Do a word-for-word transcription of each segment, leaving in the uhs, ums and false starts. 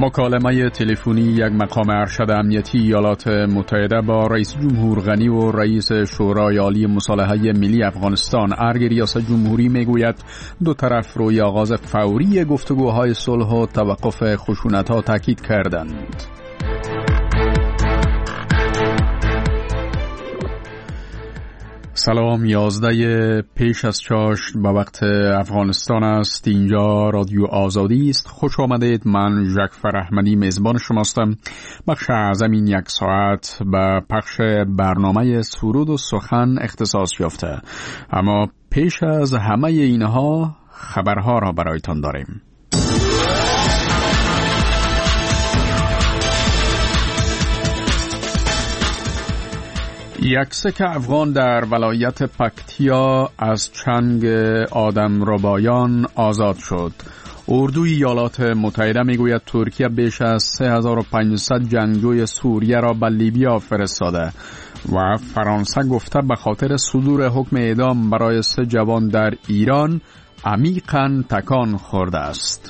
مکالمه تلفنی یک مقام ارشد امنیتی ایالات متحده با رئیس جمهور غنی و رئیس شورای عالی مصالحه ملی افغانستان ارگ ریاست جمهوری میگوید دو طرف روی آغاز فوری گفتگوهای صلح و توقف خشونت‌ها تاکید کردند. سلام، یازده پیش از چاشت به وقت افغانستان است. اینجا رادیو آزادی است. خوش آمدید. من ژک فرحمدی میزبان شماستم. بخش اعظم این یک ساعت به پخش برنامه سرود و سخن اختصاص یافته، اما پیش از همه اینها خبرها را برایتان داریم. یک سکه افغان در ولایت پکتیا از چنگ آدمربایان آزاد شد. اردوی ایالات متحده میگوید ترکیه بیش از سه هزار و پانصد جنگجوی سوریه را به لیبیا فرستاده و فرانسه گفته به خاطر صدور حکم اعدام برای سه جوان در ایران عمیقاً تکان خورده است.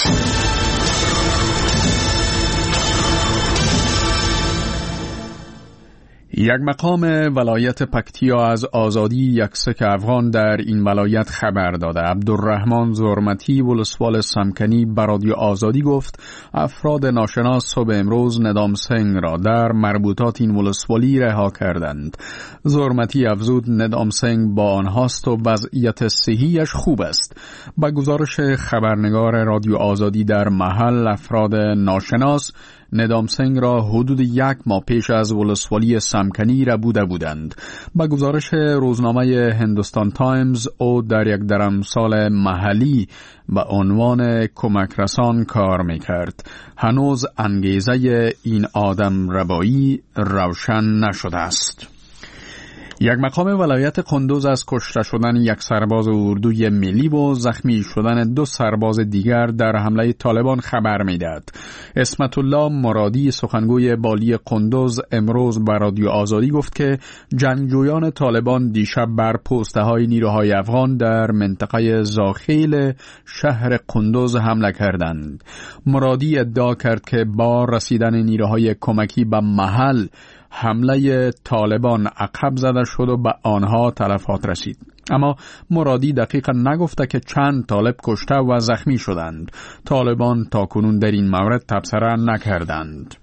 یک مقام ولایت پکتیا از آزادی یک سکه افغان در این ولایت خبر داده. عبدالرحمن زرمتی ولسوال سمکنی به رادیو آزادی گفت افراد ناشناس صبح امروز ندام سنگ را در مربوطات این ولسوالی رها کردند. زرمتی افزود ندام سنگ با آنهاست و وضعیت صحیش خوب است. با گزارش خبرنگار رادیو آزادی در محل، افراد ناشناس ندام سنگ را حدود یک ماه پیش از ولسوالی سمکنی را بوده بودند. با گزارش روزنامه هندوستان تایمز، او در یک درمسال محلی به عنوان کمک رسان کار میکرد. هنوز انگیزه این آدم ربایی روشن نشده است. یک مقام ولایت قندوز از کشته شدن یک سرباز اردوی ملی و زخمی شدن دو سرباز دیگر در حمله طالبان خبر میدهد. اسمت الله مرادی سخنگوی بالی قندوز امروز به رادیو آزادی گفت که جنگجویان طالبان دیشب بر پسته های نیروهای افغان در منطقه زاخیل شهر قندوز حمله کردند. مرادی ادعا کرد که با رسیدن نیروهای کمکی به محل حمله طالبان عقب زده شد و به آنها تلفات رسید. اما مرادی دقیقا نگفته که چند طالب کشته و زخمی شدند. طالبان تاکنون در این مورد تبصره نکردند.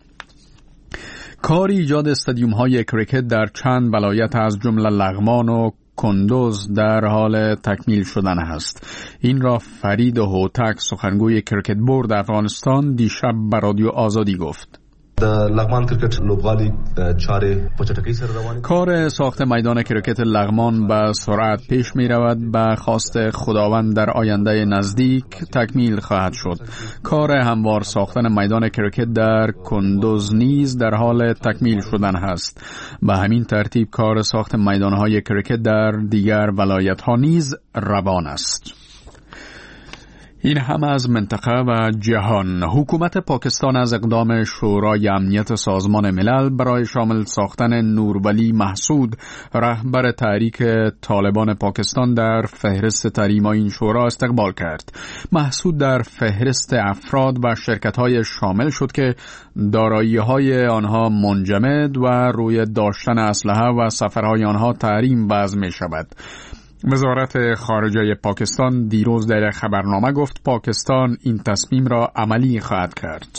کار ایجاد استادیوم های کریکت در چند ولایت از جمله لغمان و کندوز در حال تکمیل شدن است. این را فرید هوتک سخنگوی کریکت بورد افغانستان دیشب به رادیو آزادی گفت. لغمان کرکټ لوبغالي چاره په چټکۍ سره روانه. کار ساخت میدان کرکت لغمان به سرعت پیش می رود. به خواست خداوند در آینده نزدیک تکمیل خواهد شد. کار هموار ساختن میدان کرکت در کندوز نیز در حال تکمیل شدن است. به همین ترتیب کار ساخت میدانهای کرکت در دیگر ولایت ها نیز روان است. این هم از منطقه و جهان. حکومت پاکستان از اقدام شورای امنیت سازمان ملل برای شامل ساختن نورولی محسود، رهبر تحریک طالبان پاکستان، در فهرست تحریم این شورا استقبال کرد. محسود در فهرست افراد و شرکت‌های شامل شد که دارایی‌های آنها منجمد و روی داشتن اسلحه و سفرهای آنها تحریم وضع می‌شود. وزارت خارجه پاکستان دیروز در خبرنامه گفت پاکستان این تصمیم را عملی خواهد کرد.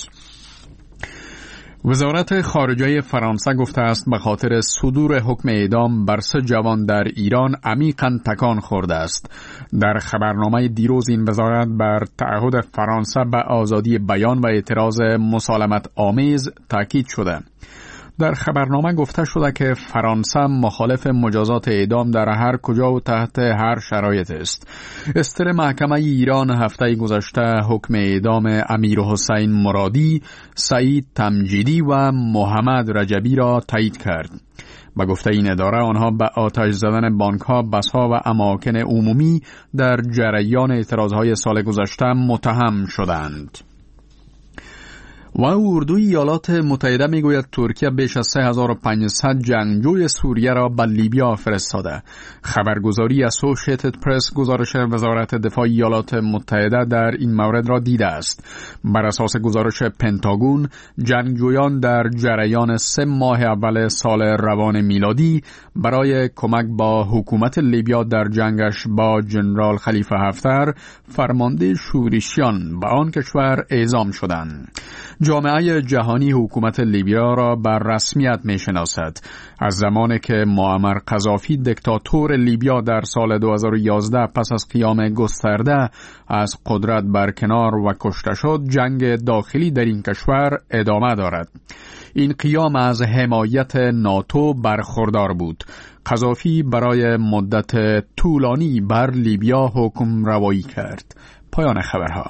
وزارت خارجه فرانسه گفته است به خاطر صدور حکم اعدام بر سه جوان در ایران عمیقاً تکان خورده است. در خبرنامه دیروز این وزارت بر تعهد فرانسه به آزادی بیان و اعتراض مسالمت آمیز تاکید شده. در خبرنامه گفته شده که فرانسه مخالف مجازات اعدام در هر کجا و تحت هر شرایط است. استر محکمه ایران هفته گذشته حکم اعدام امیر حسین مرادی، سعید تمجیدی و محمد رجبی را تایید کرد. با گفته این اداره آنها به آتش زدن بانک‌ها، بس‌ها و اماکن عمومی در جریان اعتراضهای سال گذشته متهم شدند. و اردوی ایالات متحده میگوید ترکیه بیش از سه هزار و پانصد جنگجوی سوریه را به لیبیا فرستاده. خبرگزاری اسوشیتد پرس گزارش وزارت دفاع ایالات متحده در این مورد را دیده است. بر اساس گزارش پنتاگون، جنگجویان در جریان سه ماه اول سال روان میلادی برای کمک با حکومت لیبیا در جنگش با جنرال خلیفه حفتر، فرمانده شورشیان به آن کشور اعزام شدند. جامعه جهانی حکومت لیبیا را بر رسمیت میشناسد. از زمانی که معمر قذافی دیکتاتور لیبیا در سال دو هزار و یازده پس از قیام گسترده از قدرت برکنار و کشته شد، جنگ داخلی در این کشور ادامه دارد. این قیام از حمایت ناتو برخوردار بود. قذافی برای مدت طولانی بر لیبیا حکم روایی کرد. پایان خبرها.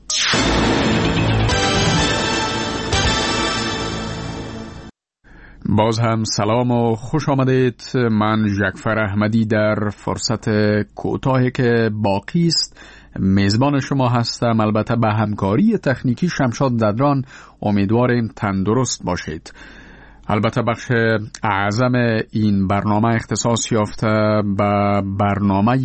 باز هم سلام و خوش آمدید. من جعفر احمدی در فرصت کوتاهی که باقی است میزبان شما هستم. البته به همکاری تکنیکی شمشاد ددران. امیدواریم تندرست باشید. البته بخش اعظم این برنامه اختصاص یافته به برنامه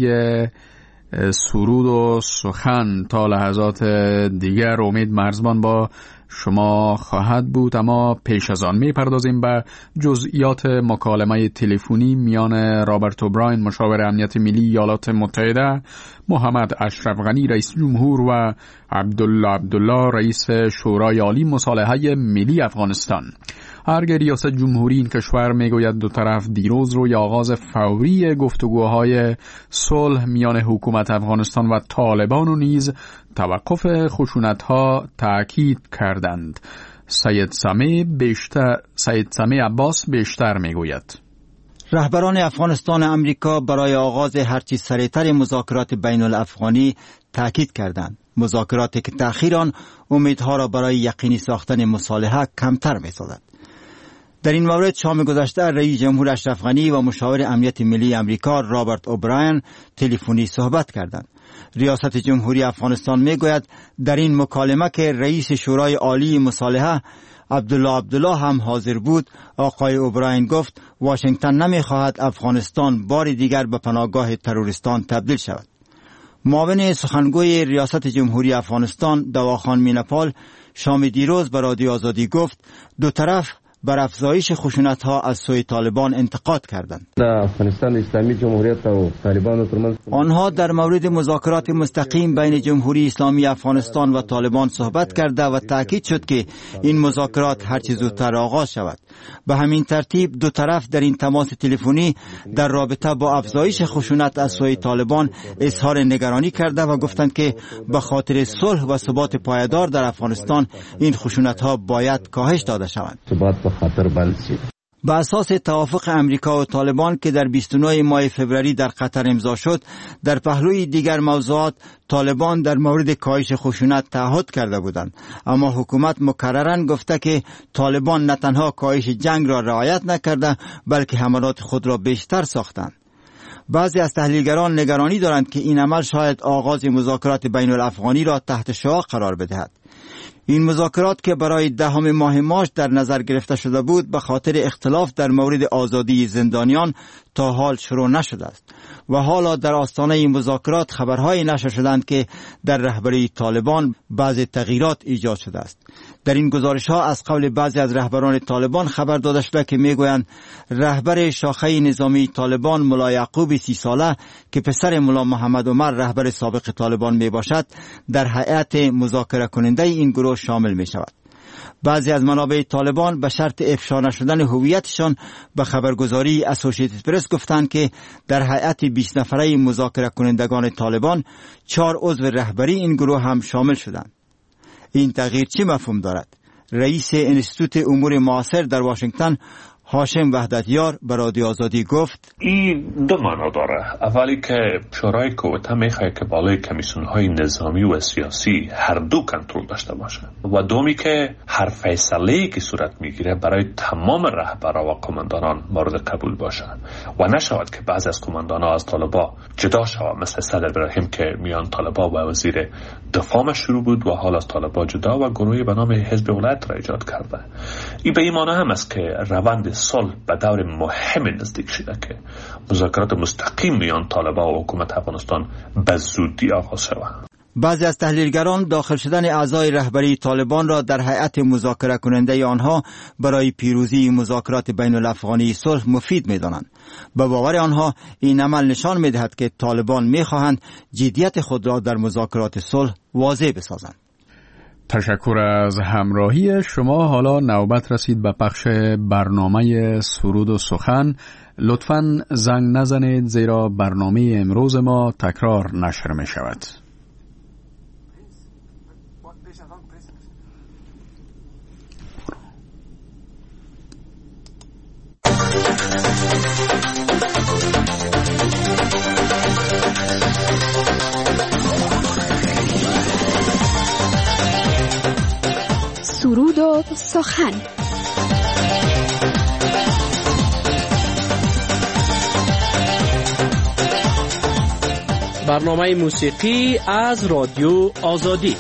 سرود و سخن تا لحظات دیگر. امید مرزبان با شما خواهد بود، اما پیش از آن می پردازیم به جزئیات مکالمه تلفنی میان رابرت اوبراین مشاور امنیت ملی ایالات متحده، محمد اشرف غنی رئیس جمهور و عبدالله عبدالله رئیس شورای عالی مصالحه ملی افغانستان. ارگ ریاست جمهوری این کشور میگوید دو طرف دیروز روی آغاز فوری گفتگوهای صلح میان حکومت افغانستان و طالبان و نیز توقف خشونت‌ها تأکید کردند. سید سمی بیشتر سید سمی عباس بیشتر میگوید رهبران افغانستان امریکا برای آغاز هرچی سریعتر مذاکرات بین الافغانی تأکید کردند. مذاکراتی که تأخیر آن امیدها را برای یقینی ساختن مصالحه کمتر می‌سازد. در این مورد شام گذشته رئیس جمهور اشرف غنی و مشاور امنیت ملی امریکا رابرت اوبراین تلفنی صحبت کردند. ریاست جمهوری افغانستان میگوید در این مکالمه که رئیس شورای عالی مصالحه عبدالله عبدالله هم حاضر بود، آقای اوبراین گفت واشنگتن نمیخواهد افغانستان بار دیگر به پناهگاه تروریستان تبدیل شود. معاون سخنگوی ریاست جمهوری افغانستان دواخان مینپال شام دیروز به رادیو آزادی گفت دو طرف بر افزایش خشونت‌ها از سوی طالبان انتقاد کردند. افغانستان اسلامی جمهوریت و طالبان ترمنځ آنها در مورد مذاکرات مستقیم بین جمهوری اسلامی افغانستان و طالبان صحبت کرده و تاکید شد که این مذاکرات هر چه زودتر آغاز شود. به همین ترتیب دو طرف در این تماس تلفنی در رابطه با افزایش خشونت از سوی طالبان اظهار نگرانی کرده و گفتند که به خاطر صلح و ثبات پایدار در افغانستان این خشونت‌ها باید کاهش داده شوند. به اساس توافق امریکا و طالبان که در بیست و نه ماه فوریه در قطر امضا شد، در پهلوی دیگر موضوعات طالبان در مورد کاهش خشونت تعهد کرده بودند، اما حکومت مکرراً گفته که طالبان نه تنها کاهش جنگ را رعایت نکرده بلکه حملات خود را بیشتر ساختند. بعضی از تحلیلگران نگرانی دارند که این عمل شاید آغاز مذاکرات بین الافغانی را تحت شعاع قرار بدهد. این مذاکرات که برای دهم ماه مارس در نظر گرفته شده بود به خاطر اختلاف در مورد آزادی زندانیان تا حال شروع نشده است و حالا در آستانه این مذاکرات خبرهای نشر شدند که در رهبری طالبان بعضی تغییرات ایجاد شده است. در این گزارش ها از قول بعضی از رهبران طالبان خبر داده شده که میگویند رهبر شاخه نظامی طالبان ملا یعقوب سی ساله که پسر ملا محمد عمر رهبر سابق طالبان می باشد در هیئت مذاکره کننده این گروه شامل می شود. بعضی از منابع طالبان به شرط افشا نشدن هویتشان به خبرگزاری اسوشیتد پرس گفتند که در هیئت بیست نفره مذاکره کنندگان طالبان چهار عضو رهبری این گروه هم شامل شدند. این تغییر چه مفهوم دارد؟ رئیس انستیتوت امور معاصر در واشنگتن هاشم وحدتیار به رادیو آزادی گفت این دو معنا داره. اولی که شورای کوتا میخواد که بالای کمیسیون‌های نظامی و سیاسی هر دو کنترل داشته باشه و دومی که هر فیصله‌ای که صورت میگیره برای تمام رهبران و قماندانان مورد قبول باشه و نشود که بعضی از قماندانان از طالبان جدا شود، مثل صدر ابراهیم که میان طالبان و وزیر دفاع شروع بود و حال از طالبان جدا و گروهی به نام حزب ولایت را ایجاد کرده. این به این معنی هم است که روند صلح به دور مهم نزدیک شده که مذاکرات مستقیم میان طالبان و حکومت افغانستان به زودی آغاز شود. بعضی از تحلیلگران داخل شدن اعضای رهبری طالبان را در هیئت مذاکره کننده آنها برای پیروزی مذاکرات بین الافغانی صلح مفید می‌دانند. به باور آنها این عمل نشان می‌دهد که طالبان می‌خواهند جدیت خود را در مذاکرات صلح واضح بسازند. تشکر از همراهی شما. حالا نوبت رسید به پخش برنامه سرود و سخن. لطفاً زنگ نزنید زیرا برنامه امروز ما تکرار نشر می شود. سرود و سخن. برنامه موسیقی از رادیو آزادی.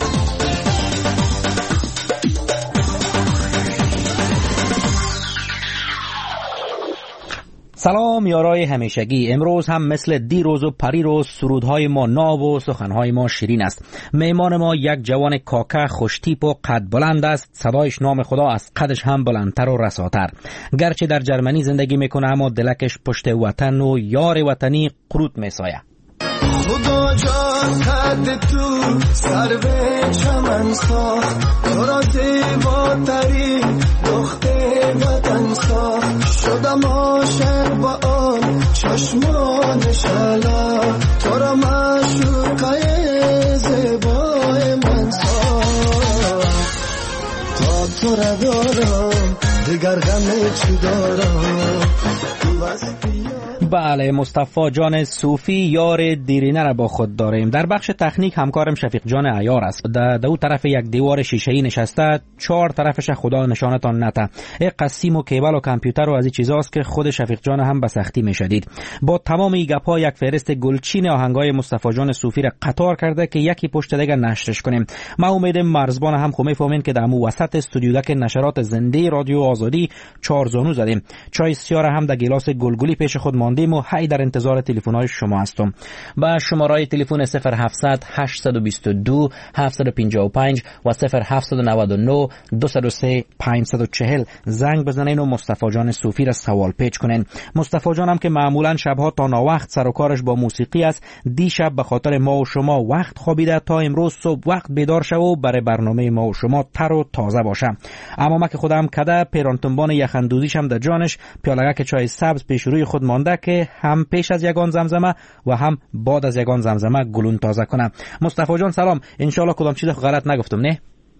سلام یارای همیشگی. امروز هم مثل دیروز و پریروز سرودهای ما ناب و سخنهای ما شیرین است. میمان ما یک جوان کاکه خوشتیپ و قد بلند است. صدایش نام خدا است، قدش هم بلندتر و رساتر. گرچه در جرمنی زندگی میکنه اما دلکش پشت وطن و یار وطنی قروت میسایه. خدا جان قد تو سر به چمن ساخت، تو را زیباتری دختر وطن ساخت. شدم عاشق با آن چشمان شلا، تو را معشوقه زیبای من ساخت. تا تو را دارم دیگر غم چی دارم. بله، مصطفی جان صوفی یار دیرینه را با خود داریم. در بخش تکنیک همکارم شفیق جان عیار است. در دو طرف یک دیوار شیشه‌ای نشسته، چهار طرفش خدا نشانتان نته. ای قسیم و کیبل و کامپیوتر و از این چیزاست که خود شفیق جان هم به سختی میشدید. با تمام این گپ‌ها یک فهرست گلچین آهنگای مصطفی جان صوفی را قطار کرده که یکی پشت دیگه نشرش کنیم. ما امیدم مرزبان هم خو میفهمین که در مو وسط استودیو دک نشرات زنده رادیو آزادی چهار زانو زدیم. چای سیاه هم در گلاس گلگلی پیش خود ماندیم و هی در انتظار تلفن‌های شما هستم. با شماره تلفن صفر هفتصد هشتصد و بیست و دو هفتصد و پنجاه و پنج و صفر هفتصد و نود و نه دویست و سه پانصد و چهل زنگ بزنین و مصطفی جان صوفی را سوال پیچ کنین. مصطفی جان هم که معمولا شبها تا ناوقت سر و کارش با موسیقی است، دیشب به خاطر ما و شما وقت خوابیده تا امروز صبح وقت بیدار شه و برای برنامه ما و شما تر و تازه باشه. اما ما که خودم کده پیرانتنبان یخندوزیش هم در جانش پیالگه چای سبز پیش روی خود مانده که هم پیش از یگان زمزمه و هم بعد از یگان زمزمه گلون تازه کنه. مصطفی جان سلام، انشالله کدام چیز غلط نگفتم نه؟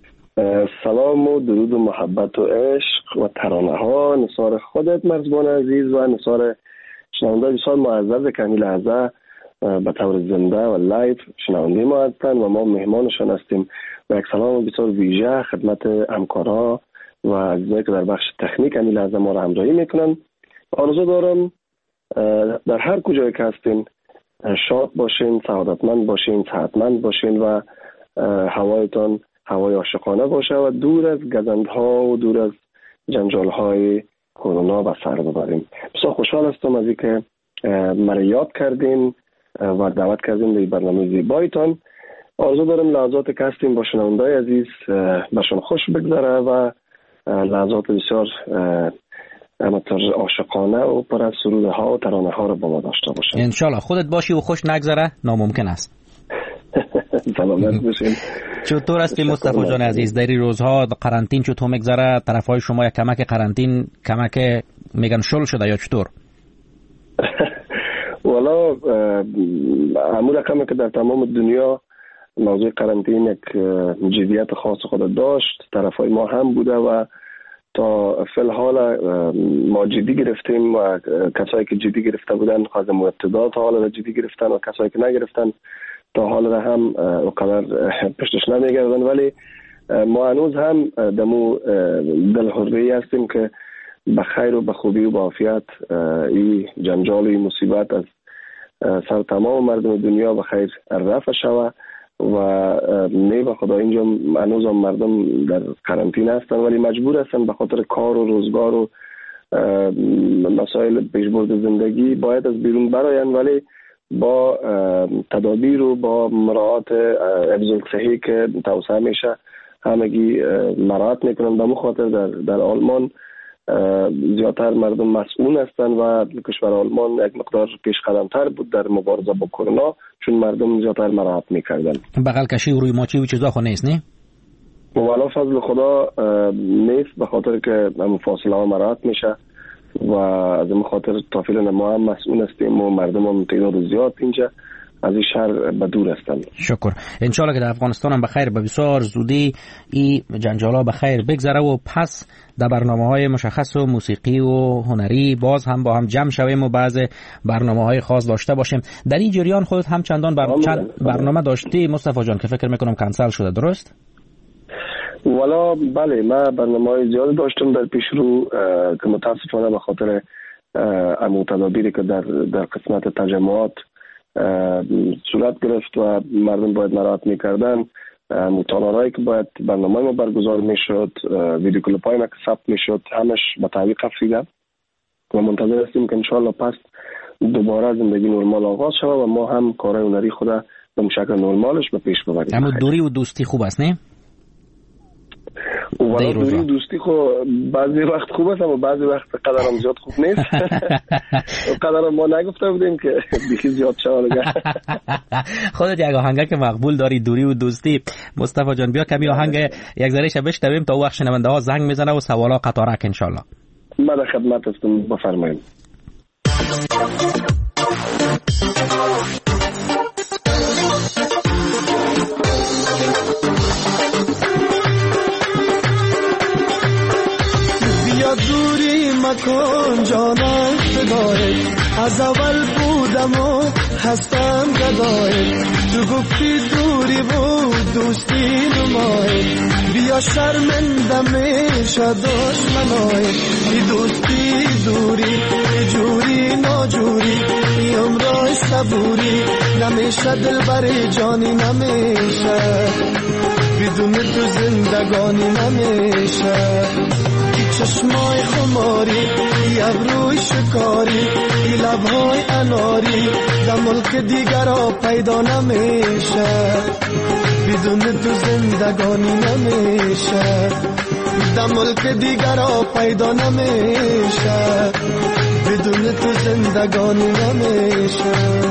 سلام و درود و محبت و عشق و ترانه ها نثار خودت مرزبان عزیز و نثار شنونده بسیار معزز کمی لحظه به طور زنده و لایف شنونده ما هستند و ما مهمانشان هستیم و یک سلام بسیار ویژه خدمت همکارها و عزیزانی که در بخش تکنیک کمی لحظه ما را همراهی میکنن. آرزو دارم در هر کجایی که هستین شاد باشین، سعادتمند باشین، صحتمند باشین و هوایتان هوای عاشقانه باشه و دور از گزندها و دور از جنجالهای کرونا به سر ببریم. بسیار خوشحال هستم از اینکه مرا یاد کردین و دعوت کردین به برنامه زیبایتان. آرزو دارم لحظات که هستیم با شنونده‌های عزیز بهشون خوش بگذره و لحظات بسیار همطور عاشقانه و پر از سروده ها و ترانه ها رو با ما داشته باشن. انشالله. خودت باشی و خوش نگذره ناممکن است. سلامت باشین. چطور هستی مصطفی جان عزیز؟ در این روزها قرنطین چطور میگذره؟ طرفای شما یک کمک قرنطین کمک میگن شل شده یا چطور؟ والا همون رقمی که در تمام دنیا موضوع قرنطین یک جدیت خاص خود داشت، طرفای ما هم بوده و تا فی الحال ما جدی گرفتیم و کسایی که جدی گرفته بودن از ابتدا تا حالا جدی گرفتن و کسایی که نگرفتن تا حالا هم اونقدر پشتش نمیگردن، ولی ما هنوز هم دمو دلخوردی هستیم که به خیر و به خوبی و به عافیت این جنجال و این مصیبت از سر تمام مردم دنیا به خیر رفع شود و نه به خدا اینجا هنوز هم مردم در قرنطینه هستن ولی مجبور هستن به خاطر کار و روزگار و مسائل پیشبرد زندگی باید از بیرون براین، ولی با تدابیر و با مراعات حفظ صحی که توصیه میشه همگی مراعات میکنن. به خاطر در در آلمان زیادتر مردم مسئول هستند و کشور آلمان یک مقدار پیش قدمتر بود در مبارزه با کرونا چون مردم زیادتر مراعات میکردن. بغل کشی و روی ماچی و چیزا خو نیست نه؟ والا فضل خدا نیست به خاطر که هم فاصله ها مراعات میشه و از این خاطر تا فعلا ما هم مسئول هستیم و مردم هم تعداد زیاد اینجا از این شهر به دور هستند. شکر. انشالله که در افغانستان هم بخیر به بسیار زودی این جنجالا بخیر بگذره و پس در برنامه‌های مشخص و موسیقی و هنری باز هم با هم جمع شویم و بعض برنامه‌های خاص داشته باشیم. در این جریان خودت هم چندان بر... چند برنامه داشتی مصطفی جان که فکر میکنم کنسل شده، درست؟ والا بله، من برنامه‌های زیاد داشتم در پیش رو که متاسفانه به خاطر امو تدابیری که در در قسمت تجمعات صورت گرفت و مردم باید مراعات میکردن، مطالعاتی که باید برنامه ما برگزار میشد، ویدیو کلیپ های ما که ثبت میشد، همش به تعویق افتاده و منتظر هستیم که انشالله پس دوباره زندگی نرمال آغاز شود و ما هم کارهای هنری خود به شکل نرمالش به پیش ببریم. اما دوری و دوستی خوب است نه؟ ولی دوری و دوستی خو بعضی وقت خوب است اما بعضی وقت قدرم زیاد خوب نیست. قدرم ما نگفته بودیم که بیخی زیاد شود. خودت یک آهنگ که مقبول داری دوری و دوستی مصطفی جان، بیا کمی آهنگ یک ذره شبش بشنویم تا وقت شنونده ها زنگ میزنه و سوالا قطارک انشالله. من در خدمت هستم، بفرمایید. دوری مکن جانم فدای، از اول بودم و هستم گدای، تو گفتی دوری بود دوستی نمای، بیا شرمنده میشه دشمنای، بی دوستی دوری جوری ناجوری عمرای صبوری نمیشه دل بر جانی نمیشه، بدون تو زندگانی نمیشه، چشمای خماری ابروی شکاری لبهای اناری در ملک دیگر را پیدا نمیشه، بدون تو زندگانی نمیشه، در ملک دیگر را پیدا نمیشه، بدون تو زندگانی نمیشه.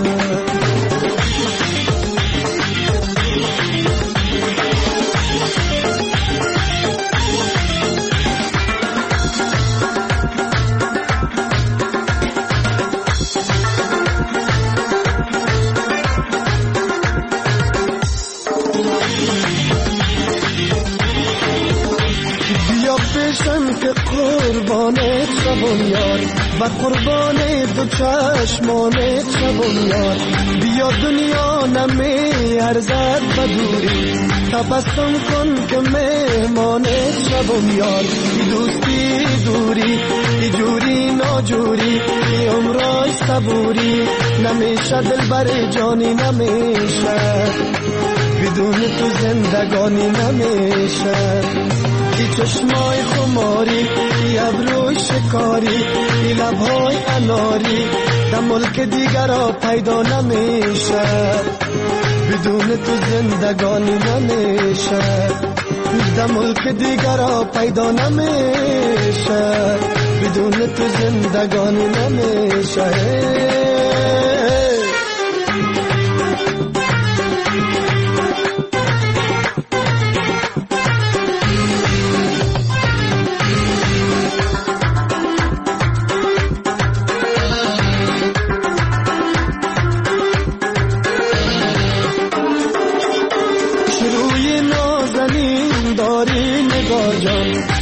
که قربانت شبم یار و قربان دو چشمانت شبم یار، بیا دنیا نمی ارزد بدوری تبسم کن که مهمانت شبم یار، دوستی دوری جوری ناجوری عمرای صبوری نمیشه دل بر جانی نمیشه، بدون تو زندگانی نمیشه، چشمای خماری ابروی شکاری لبهای اناری در ملک دیگر را پیدا نمیشه، بدون تو زندگانی نمیشه، در ملک دیگر را پیدا نمیشه، بدون تو زندگانی نمیشه.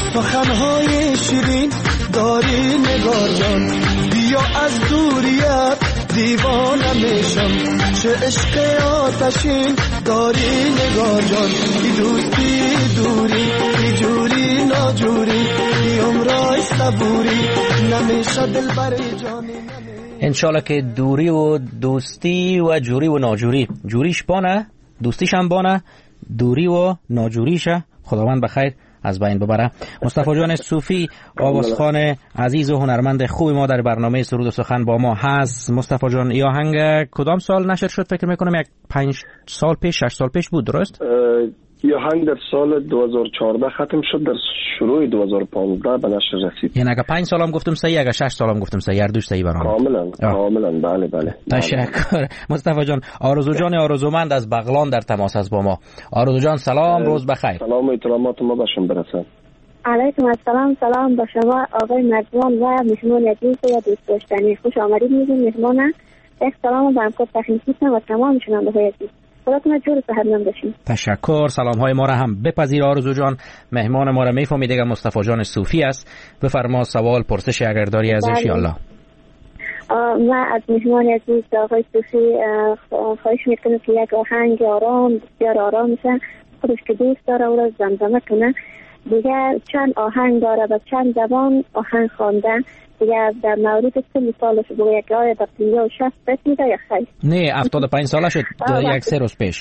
سخنهای شیرین داری نگار جان، بیا از دوریت دیوانه میشم، چه عشق آتشین داری نگار جان، ای دوستی دوری ای جوری ناجوری ای عمرای صبوری نمیشه دل بری جانی. انشالله که دوری و دوستی و جوری و ناجوری، جوریش بانه دوستیش هم بانه، دوری و ناجوریشه خداوند بخیر از بین ببره. مصطفی جان صوفی آوازخوان عزیز و هنرمند خوب ما در برنامه سرود و سخن با ما هست. مصطفی جان ای آهنگ کدام سال نشر شد؟ فکر میکنم یک پنج سال پیش شش سال پیش بود، درست؟ این آهنگ در سال دو هزار و چهارده ختم شد، در شروع دو هزار و پانزده به نشر رسید. یعنی اگه پنج سالم گفتم صحیح، اگه شش سالم گفتم صحیح، هر دوش صحیح برام. کاملا کاملا بله بله. تشکر مصطفی جان. آرزو جان آرزومند از بغلان در تماس است با ما. آرزو جان سلام، روز بخیر. سلام و احترامات ما به شما برسه. علیکم السلام، سلام با شما آقای مرزوان و مهمان عزیز و دوست داشتنی. خوش آمدید میگیم مهمانم. یک سلام به همکار تکنیکی و تمام شنونده های عزیز. خودتون جور صحت باشین. تشکر. سلام های ما را هم بپذیر آرزو جان. مهمان ما را میفهمید دیگه مصطفی جان صوفی است. بفرما سوال پرسش اگر داری از ان شاء الله. من از مهمان عزیز آقای صوفی خواهش میکنم که یک آهنگ آرام بسیار آرام میشه، خودش که دوست داره او را زمزمه کنه. دیگه چند آهنگ داره و چند زبان آهنگ خوانده. دیگه در مورد سه مثالش بگو، یک آیه در پنجاه و شست بیت میده یا خیلی؟ نه هفتاد و پنج ساله شد یک سه روز پیش.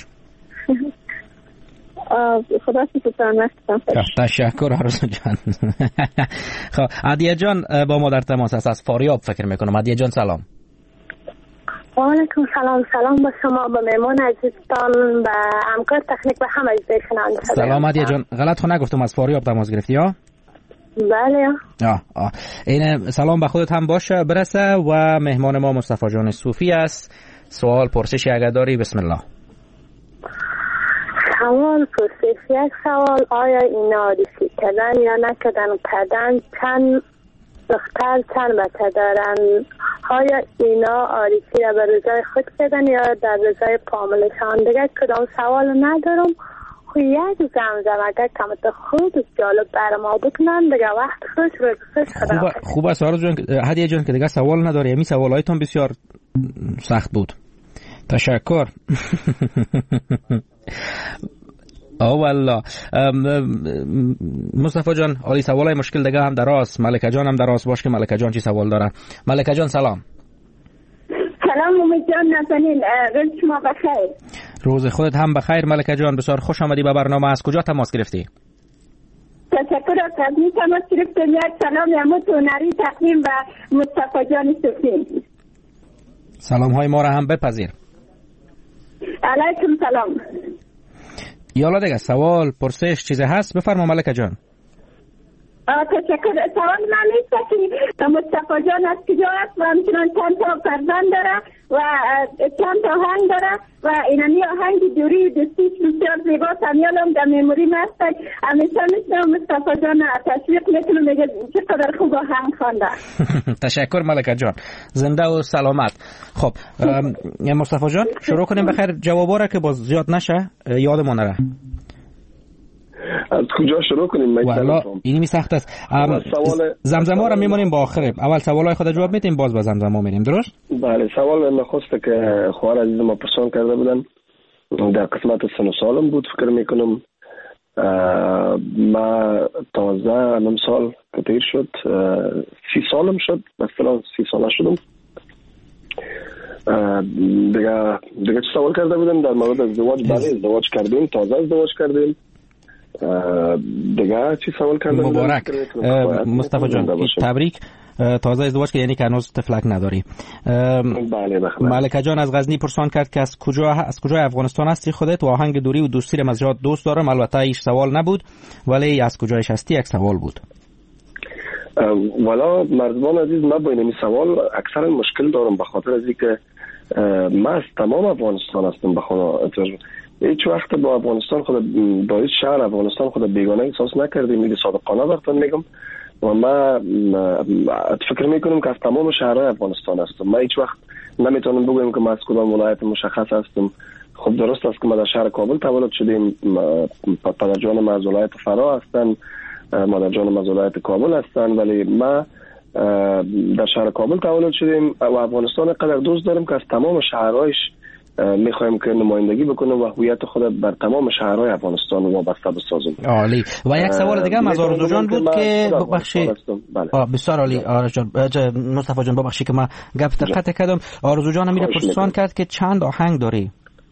خدا سپاسم. تشکر آرزو جان. خب عدیه جان با ما در تماس است از فاریاب فکر میکنم. عدیه جان سلام. علیکم سلام. سلام به شما، به مهمان عزیزتان، به همکار تکنیک، به همه عزیزان. سلام عدیه جان. غلط خو نگفتم از فاریاب تماس گرفتی ها؟ بله. آه آه. این سلام به خودت هم باشه برسه و مهمان ما مصطفی جان صوفی است. سوال پرسشی اگر داری بسم الله. سوال پرسش، یک سوال، آیا اینا آریسی کردن یا نکردن کردن چند دختر چند بچه دارن؟ آیا اینا آریسی را به رضای خود کردن یا در رضای فامیلشان؟ دیگه کدام سوال ندارم. خو یک زمزمه اگر کمت خود جالب بر ما بکنن دیگه وقت خوش رو خوش خوب خوب است آرزو جان. هدیه جان که دیگه سوال نداری، یعنی سوالایتون بسیار سخت بود. تشکر. آه والله. مصطفی جان عالی، سوالای مشکل دیگه هم دراست. ملکه جان هم دراست. باش که ملکه جان چی سوال داره؟ ملکه جان سلام. سلام امید جان، نازنین، روز شما بخیر. روز خودت هم بخیر ملکه جان. بسیار خوش آمدی به برنامه. از کجا تماس گرفتی؟ تشکر از تقدیم تماس گرفتم. یک سلام یموت و نری تقدیم به مصطفی جان صوفی. سلام های ما را هم بپذیر. علیکم سلام. یالا دیگه سوال پرسش چیزی هست بفرما ملکه جان. تشکر. سوال من نیست که مصطفی جان از کجا است و همچنان چند تا فرزند داره و چند تا آهنگ داره و اینمی آهنگ دوری دوستیش بسیار زیباست. همیالم در میموری مستک همیشه میشنم مصطفی جان تشویق میکنم میگه چقدر خوب آهنگ خوانده. تشکر ملکه جان، زنده و سلامت. خب مصطفی جان شروع کنیم بخیر جوابا را که باز زیاد نشه یادمون نره. از کجا شروع کنیم؟ والا اینی می سخت است. سوال زمزمه را میمونیم با آخره. اول سوالای خود جواب میدیم باز به زمزمه میریم، درست؟ بله. سوال نخست که خواهر عزیز ما پرسان کرده بودن در قسمت سن و سالم بود فکر میکنم. ما تازه نیم سال که تیر شد، سی سالم شد، مثلا سی ساله شدم. دیگه دیگه چه سوال کرده بودن در مورد ازدواج؟ بله ازدواج کردیم، تازه ازدواج کردیم. دیگه چی سوال کردم؟ مبارک مصطفی جان، تبریک. تازه ازدواج که یعنی که هنوز تفلک نداری. بله بخیر. ملکه جان از غزنی پرسان کرد که از کجا از کجای افغانستان هستی خودت و آهنگ دوری و دوستی را از جات دوست دارم. البته هیچ سوال نبود ولی از کجایش هستی یک سوال بود. والا مرزبان عزیز، من با این سوال اکثرا مشکل دارم به خاطر از اینکه من از تمام افغانستان هستم. بخاطر هیچ وقت با افغانستان خود با هیچ شهر افغانستان خود بیگانه احساس نکردیم. میگه صادقانه براتون میگم و من فکر میکنم که از تمام شهرهای افغانستان هستم. من هیچ وقت نمیتونم بگم که من از کدام ولایت مشخص هستم. خب درست است که ما در شهر کابل تولد شدیم، پدر جان ما از ولایت فرا هستن مادر جانم از ولایت کابل هستند، ولی ما در شهر کابل تولد شدیم و افغانستان قدر دوست داریم که از تمام شهرهایش میخوایم که نمایندگی بکنیم و هویت خود بر تمام شهرهای افغانستان وابسته بسازیم. عالی. و یک سوال دیگه هم از آرزو جان بود که ببخشید. بسیار عالی آرزو جان، مصطفی جان ببخشید که من گپ قطع کردم. آرزو جان میره پرسان کرد که چند آهنگ داری؟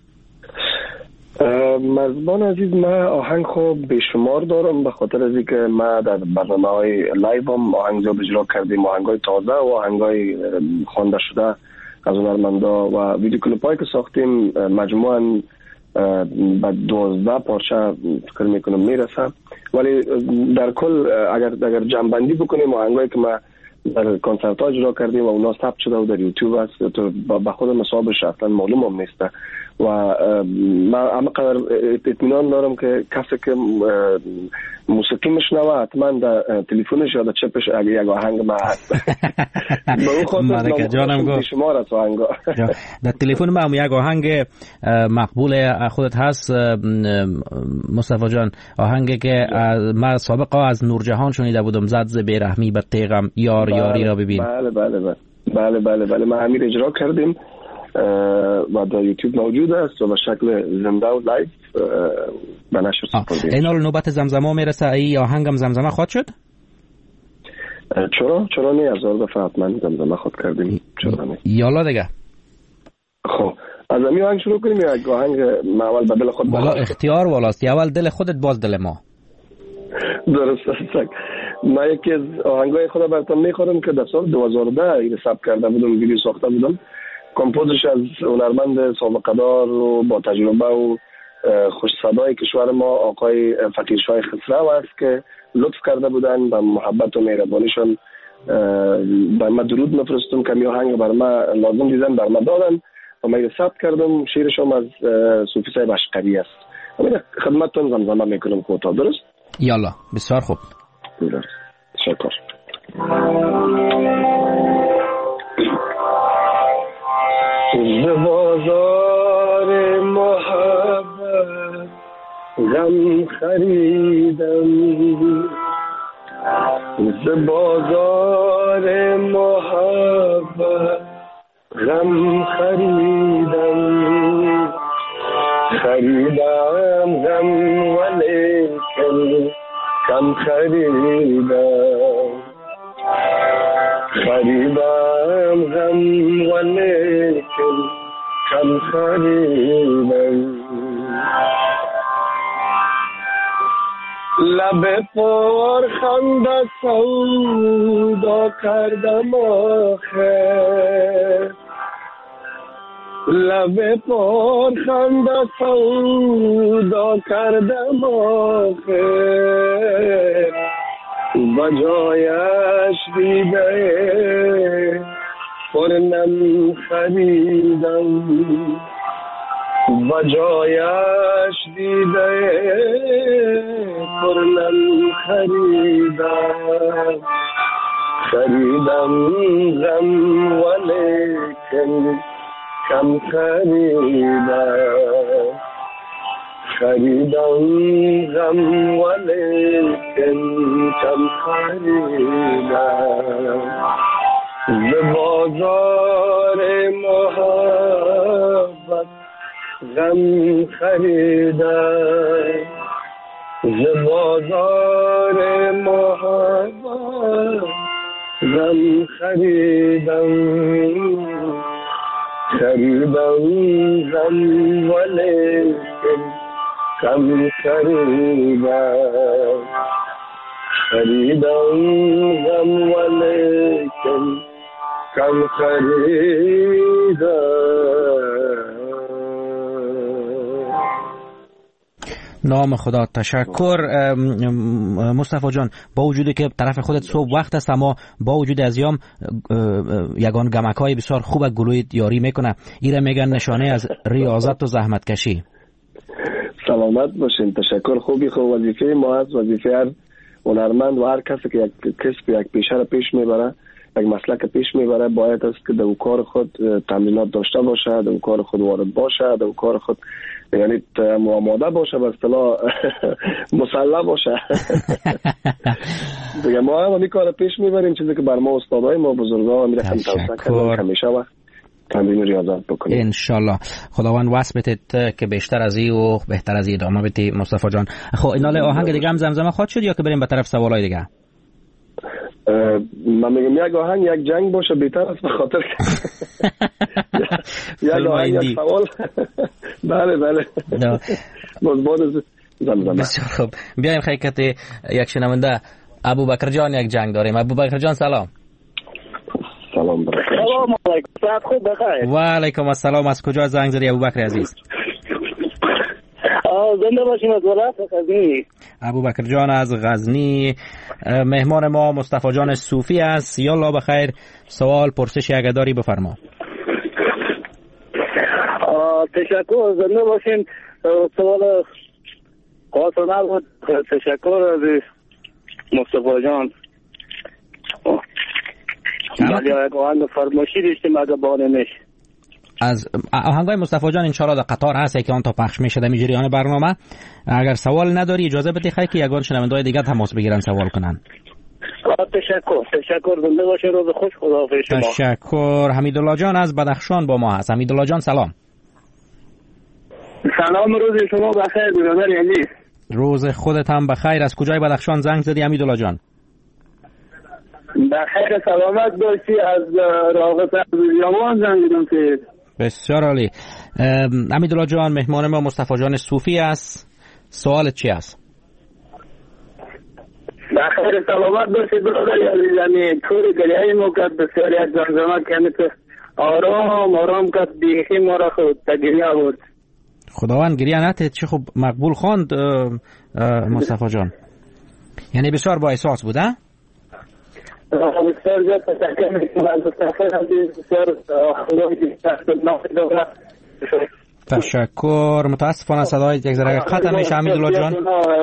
مرزبان عزیز، من آهنگ خوب بیشمار دارم، به خاطر از اینکه ما در برنامه‌های لایو هم آهنگ زیاد اجرا کردیم، آهنگ‌های تازه و آهنگ‌های خوانده شده از هنرمندا و ویدیو کلیپایی که ساختیم مجموعاً به دوازده پارچه فکر میکنم میرسه. ولی در کل اگر اگر جمع‌بندی بکنیم آهنگایی که ما در کنسرت ها اجرا کردیم و اونا ثبت شده و در یوتیوب هست، تو به خود حسابش اصلا معلوم هم نیسته و من همقدر اطمینان دارم که کسی که موسیقی میشنوه حتما در تلفنش یا در چپش اگه یک آهنگ ما هست به اون خاطر جانم گفت شمار از آهنگا در تلفن ما هم یک آهنگ مقبول خودت هست مصطفی جان، آهنگی که ما سابقا از نورجهان شنیده بودم، زد ز بیرحمی بر تیغم یار یاری را ببین. بله بله بله بله بله بله ما همین اجرا کردیم و در یوتیوب موجود است و به شکل زنده و لایو به نشر سپردیم. این حال نوبت زمزمه میرسه، ای آهنگم زمزمه خواهد شد؟ چرا؟ چرا نه؟ هزار دفعه حتما زمزمه خود کردیم، چرا نه؟ یالا دیگه. خب از همین آهنگ شروع کنیم یا یک آهنگ ما اول به دل خود والا اختیار والاست، یا اول دل خودت باز دل ما. درست است. من یکی از آهنگای خود براتون میخورم که در سال دو هزار و ده این ثبت کرده بودم، ویدیو ساخته بودم، کمپوزش از هنرمند سابقه دار و با تجربه و خوش صدای کشور ما آقای فقیرشاه خسرو است که لطف کرده بودن و محبت و مهربانیشون بر ما درود میفرستم که می آهنگ بر ما لازم دیدن بر ما دادن و من ثبت کردم. شعرشم از صوفی صاحب اشقری است. من خدمتتون زمزمه میکنم کوتاه. درست؟ یالا بسیار خوب. درست. تشکر. ز بازار محبت غم خریدم، ز بازار محبت غم خریدم، خریدم غم ولیکن کم خریدم، خریدم غم ولیکن کم خریدم. لب پر خنده سودا کردم آخر، لب پر خنده سودا کردم آخر، بجایش دیده پرنم خریدم، بجایش دیده پرنم خریدم، خریدم غم ولیکن کم خریدم، خریدم غم ولیکن کم خریدم. ز بازار محبت غم خریدم، ز بازار محبت غم خریدم، خریدم غم ولیکن کم خریدم، خریدم غم ولیکن کم خریدم. نام خدا تشکر مصطفی جان. با وجودی که طرف خودت صبح وقت است اما با وجود از یام یگان گمکای بسیار خوب گلویت یاری میکنه، ایره میگن نشانه از ریاضت و زحمت کشی. سلامت باشین. تشکر. خوبی خوب وظیفه ما هست، وظیفه هر هنرمند و هر کسی که یک کسب یک پیشه را پیش میبره یک مسلک پیش میبره باید است که در کار خود تمرینات داشته باشه، در کار خود وارد باشه، در کار خود یعنی آماده باشه، به اصطلاح مسلح باشه. دیگه ما هم این کار پیش میبریم، چیزی که بر ما استادای ما بزرگا میرفتن توصیه کردن همیشه وقت تمرین ریاضت بکنیم. انشالله خداوند واسه بتید که بیشتر از این و بهتر از این ادامه بدی مصطفی جان. خب ایناله آهنگ دیگه هم زمزمه خواهد شد یا که بریم به طرف سوالای دیگه؟ من میگم یک آهنگ یک جنگ باشه بهتر است، به خاطر یک آهنگ یک سوال. بله بله مزبان زمزمه. بسیار خوب، بیایم خیلی یک شنونده ابوبکر جان یک جنگ داریم. ابوبکر جان سلام. سلام برکت. سلام علیکم. صحت خوب بخیر. و علیکم السلام. از کجا زنگ زدی ابوبکر عزیز؟ زنده باشین از ولایت غزنی. ابوبکر جان از غزنی. مهمان ما مصطفی جان صوفی است. یالا بخیر، سوال پرسش اگه داری بفرما. تشکر، زنده باشین. سوال خاص نبود. تشکر از مصطفی جان. ولی یک آهنگ فرمایشی داشتیم اگه بانمش. از آهنگای مصطفی جان انشالله در قطار هست که آن تا پخش میشه در جریان برنامه. اگر سوال نداری اجازه بده خیلی که یگان شنونده‌های دیگه تماس بگیرن سوال کنن. تشکر تشکر زنده باشین، روز خوش، خداحافظ شما. تشکر. حمیدالله جان از بدخشان با ما هست. حمیدالله جان سلام. سلام، روز شما بخیر برادر عزیز. روز خودت هم بخیر. از کجای بدخشان زنگ زدی حمیدالله جان؟ بخیر سلامت باشی. از رابطه از یامان زنگ زدم که. بسیار عالی. حمیدالله جان مهمان ما مصطفی جان صوفی است. سوالت چی است؟ بخیر سلامت باشی برادر عزیز. یعنی طور گریه موقع بسیار یک زمزمه که آرام آرام کد بیخی ما را خود تگریه بود. خداوند گریه نتید. چه خوب مقبول خواند مصطفی جان. یعنی بسیار با احساس بوده؟ بسیار زیاد تشکر میکنم از مصطفی عزیز. بسیار تشکر. متاسفانه صدای یک ذره قطع میشه حمیدالله جان.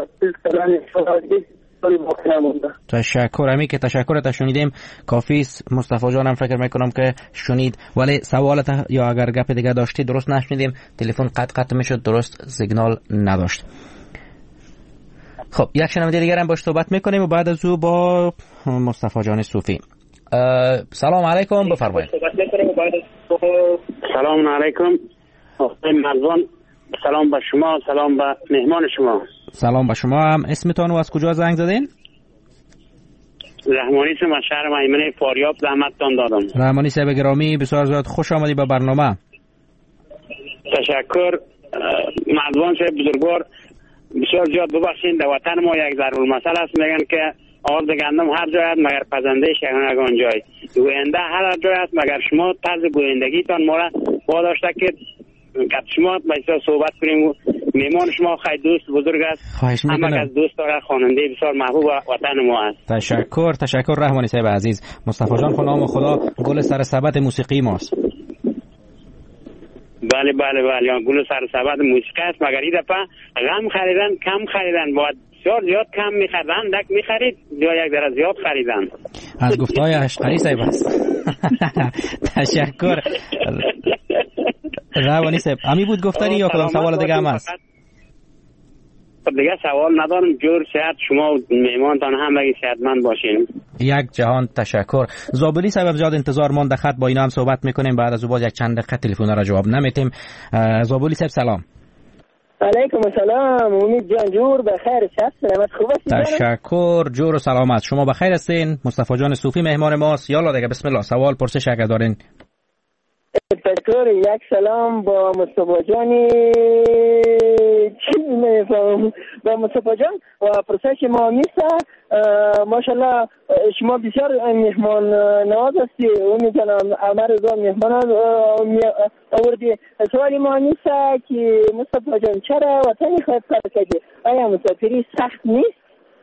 تشکر. امی که تشکرت شنیدیم کافی است. مصطفی جانم فکر میکنم که شنید، ولی سوالت یا اگر گپ دیگه داشتی درست نشنیدیم. تلفن قطع قطع میشد، درست سیگنال نداشت. خب یک شنونده دیگر هم باش صحبت میکنیم و بعد از او با مصطفی جان صوفی. سلام علیکم، بفرمایید. سلام علیکم مرزان. سلام به شما، سلام به مهمان شما. سلام به شما هم. اسمتان و از کجا زنگ زدین؟ رحمانی سم از شهر میمنه فاریاب زحمتتان دادم. رحمانی صاحب گرامی بسیار زیاد خوش آمدی به برنامه. تشکر. مرزان صاحب بزرگوار بسیار زیاد ببخشید، در وطن ما یک ضرورالمثل است، میگن که آرد گندم هر جای است مگر پزنده شگان جای. گوینده هر جای است مگر شما طرز گویندگیتان ما را واداشته که گپ شما بسیار صحبت کنیم. و میمان شما خیلی دوست بزرگ است، همه از دوست داره، خواننده بسیار محبوب وطن ما است. تشکر. تشکر رحمانی صاحب عزیز. مصطفی جان خنام خدا گل سر سبد موسیقی ماست. بله بله بله گل سر سبد موسیقی است، مگر این دفعه غم خریدن کم خریدن، باید بسیار زیاد کم میخریدن، دک میخرید یا یک در زیاد خریدن. از گفتهای اشقری صاحب است. تشکر روانی صاحب. امی بود گفتنی یا کدام سوال دیگه هم هست؟ دیگه سوال ندارم. جور صحت شما و میمانتان هم بگی صحتمند باشین. یک جهان تشکر. زابلی صاحب زیاد انتظار مانده خط با اینا هم صحبت میکنیم، بعد از او باز یک چند دقیقه تلفن را جواب نمیتیم. زابلی صاحب سلام. علیکم السلام. امید جان جور بخیر، شب سلامت خوب هستید؟ تشکر. جور و سلامت. شما بخیر هستین؟ مصطفی جان صوفی مهمان ماست. یالا دیگه بسم الله سوال پرسش اگه دارین. تشکر. یک سلام با مصطفی جانی چی میفهم با مصطفی جان و پرسش ما میسه. ماشاءالله شما بسیار مهمان نواز هستی. اون جانم عمر رضا مهمان آوردی. سوالی ما میسه که مصطفی جان چرا وطنی خواهد کار کردی؟ آیا مسافری سخت نیست؟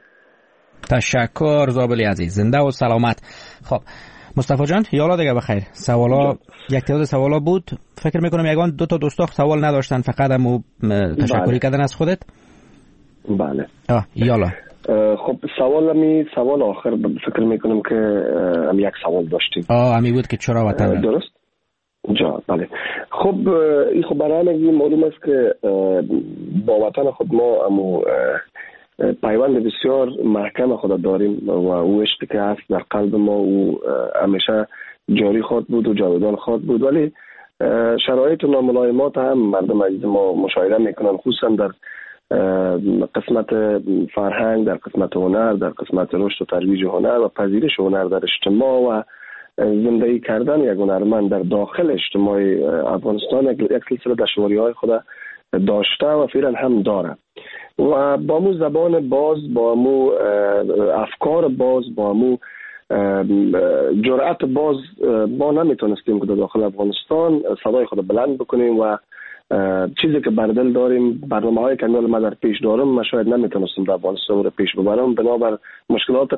تشکر زابلی عزیز، زنده و سلامت. خب مصطفی جان یالا دیگه بخیر. سوالا یک تعداد سوالا بود، فکر میکنم یگان دو تا دوستاخ سوال نداشتن، فقط هم تشکری بله. کردن از خودت. بله آه یالا. خب سوال می سوال آخر فکر میکنم که هم یک سوال داشتیم. آه همی بود که چرا وطن درست؟ جا بله. خب این خب برای همه معلوم است که با وطن خود ما امو پیوند بسیار محکم خود داریم و او عشقی که هست در قلب ما او همیشه جاری خواهد بود و جاودان خواهد بود، ولی شرایط و ناملایمات هم مردم عزیز ما مشاهده میکنن، خصوصا در قسمت فرهنگ، در قسمت هنر، در قسمت رشد و ترویج هنر و پذیرش هنر در اجتماع و زندگی کردن یک هنرمند در داخل اجتماع افغانستان یک سلسله دشواری‌های خود داشته و فعلا هم داره و با مو زبان باز، با مو افکار باز، با مو جرأت باز ما نمیتونستیم که در داخل افغانستان صدای خود بلند بکنیم و چیزی که بر دل داریم، برنامه های کامل ما در پیش دارم، ما شاید نمیتونستیم در افغانستان رو پیش ببرم بنابر مشکلات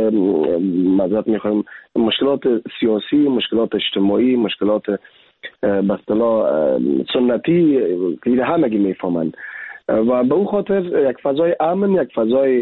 معذرت میخوایم مشکلات سیاسی، مشکلات اجتماعی، مشکلات به اصطلاح سنتی که همگی میفهمند و به اون خاطر یک فضای امن، یک فضای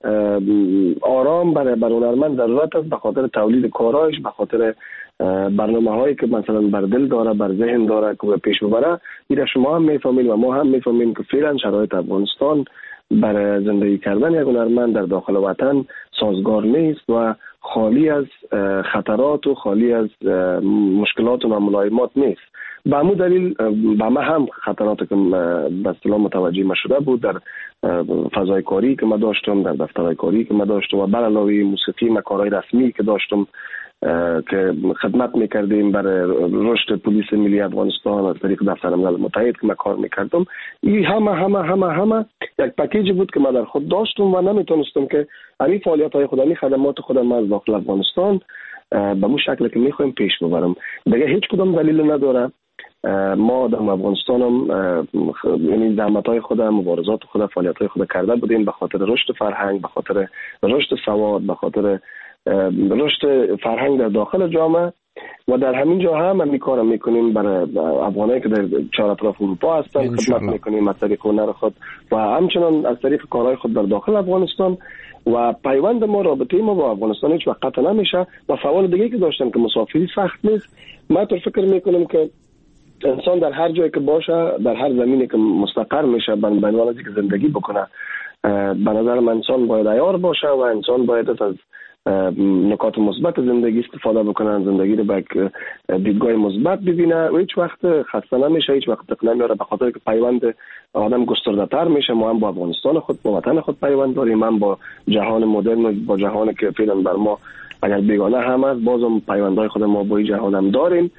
آرام برای هنرمند ضرورت است، به خاطر تولید کارایش، به خاطر برنامه هایی که مثلا بر دل داره، بر ذهن داره که پیش ببره. میره شما هم میفهمید و ما هم میفهمیم که فعلا شرایط افغانستان برای زندگی کردن یک هنرمند در داخل وطن سازگار نیست و خالی از خطرات و خالی از مشکلات و ناملایمات نیست. به همون دلیل به ما هم خطرات که به اصطلاح متوجه ما شده بود در فضای کاری که ما داشتم، در دفترهای کاری که ما داشتم و بر علاوه موسیقی و کارهای رسمی که داشتم که خدمت میکردیم برای رشد پلیس ملی افغانستان از طریق دفتر ملل متحد که من کار میکردم، این همه همه همه همه یک پکیجی بود که من در خود داشتم و نمیتونستم که همین فعالیت های خودم، خدمات خودم از داخل افغانستان به مو شکل که میخوایم پیش ببرم. دیگه هیچ کدام دلیل نداره ما در افغانستان هم یعنی زحمت های خود، مبارزات خود، فعالیت های خود کرده بودیم به خاطر رشد فرهنگ، به خاطر رشد سواد، به خاطر رشد فرهنگ در داخل جامعه و در همین جا هم همین کار میکنیم برای افغانایی که در چهار اطراف اروپا هستن، خدمت میکنیم از طریق هنر خود و همچنان از طریق کارهای خود در داخل افغانستان و پیوند ما، رابطه ما با افغانستان هیچ وقت قطع نمیشه. و سوال دیگه که داشتم که مسافری سخت نیست، من تو فکر میکنم که انسان در هر جایی که باشه، در هر زمینی که مستقر میشه، به عنوان از که زندگی بکنه، به نظر من انسان باید عیار باشه و انسان باید از نکات مثبت زندگی استفاده بکنه، زندگی رو به دیدگاه مثبت ببینه و هیچ وقت خسته نمیشه، هیچ وقت تکلیف نمیاره، به خاطر که پیوند آدم گسترده‌تر میشه. ما هم با افغانستان خود، با وطن خود پیوند داریم، هم با جهان مدرن، با جهانی که فعلا بر ما اگر بیگانه هم است، بازم پیوندهای خود ما با این جهان هم داریم.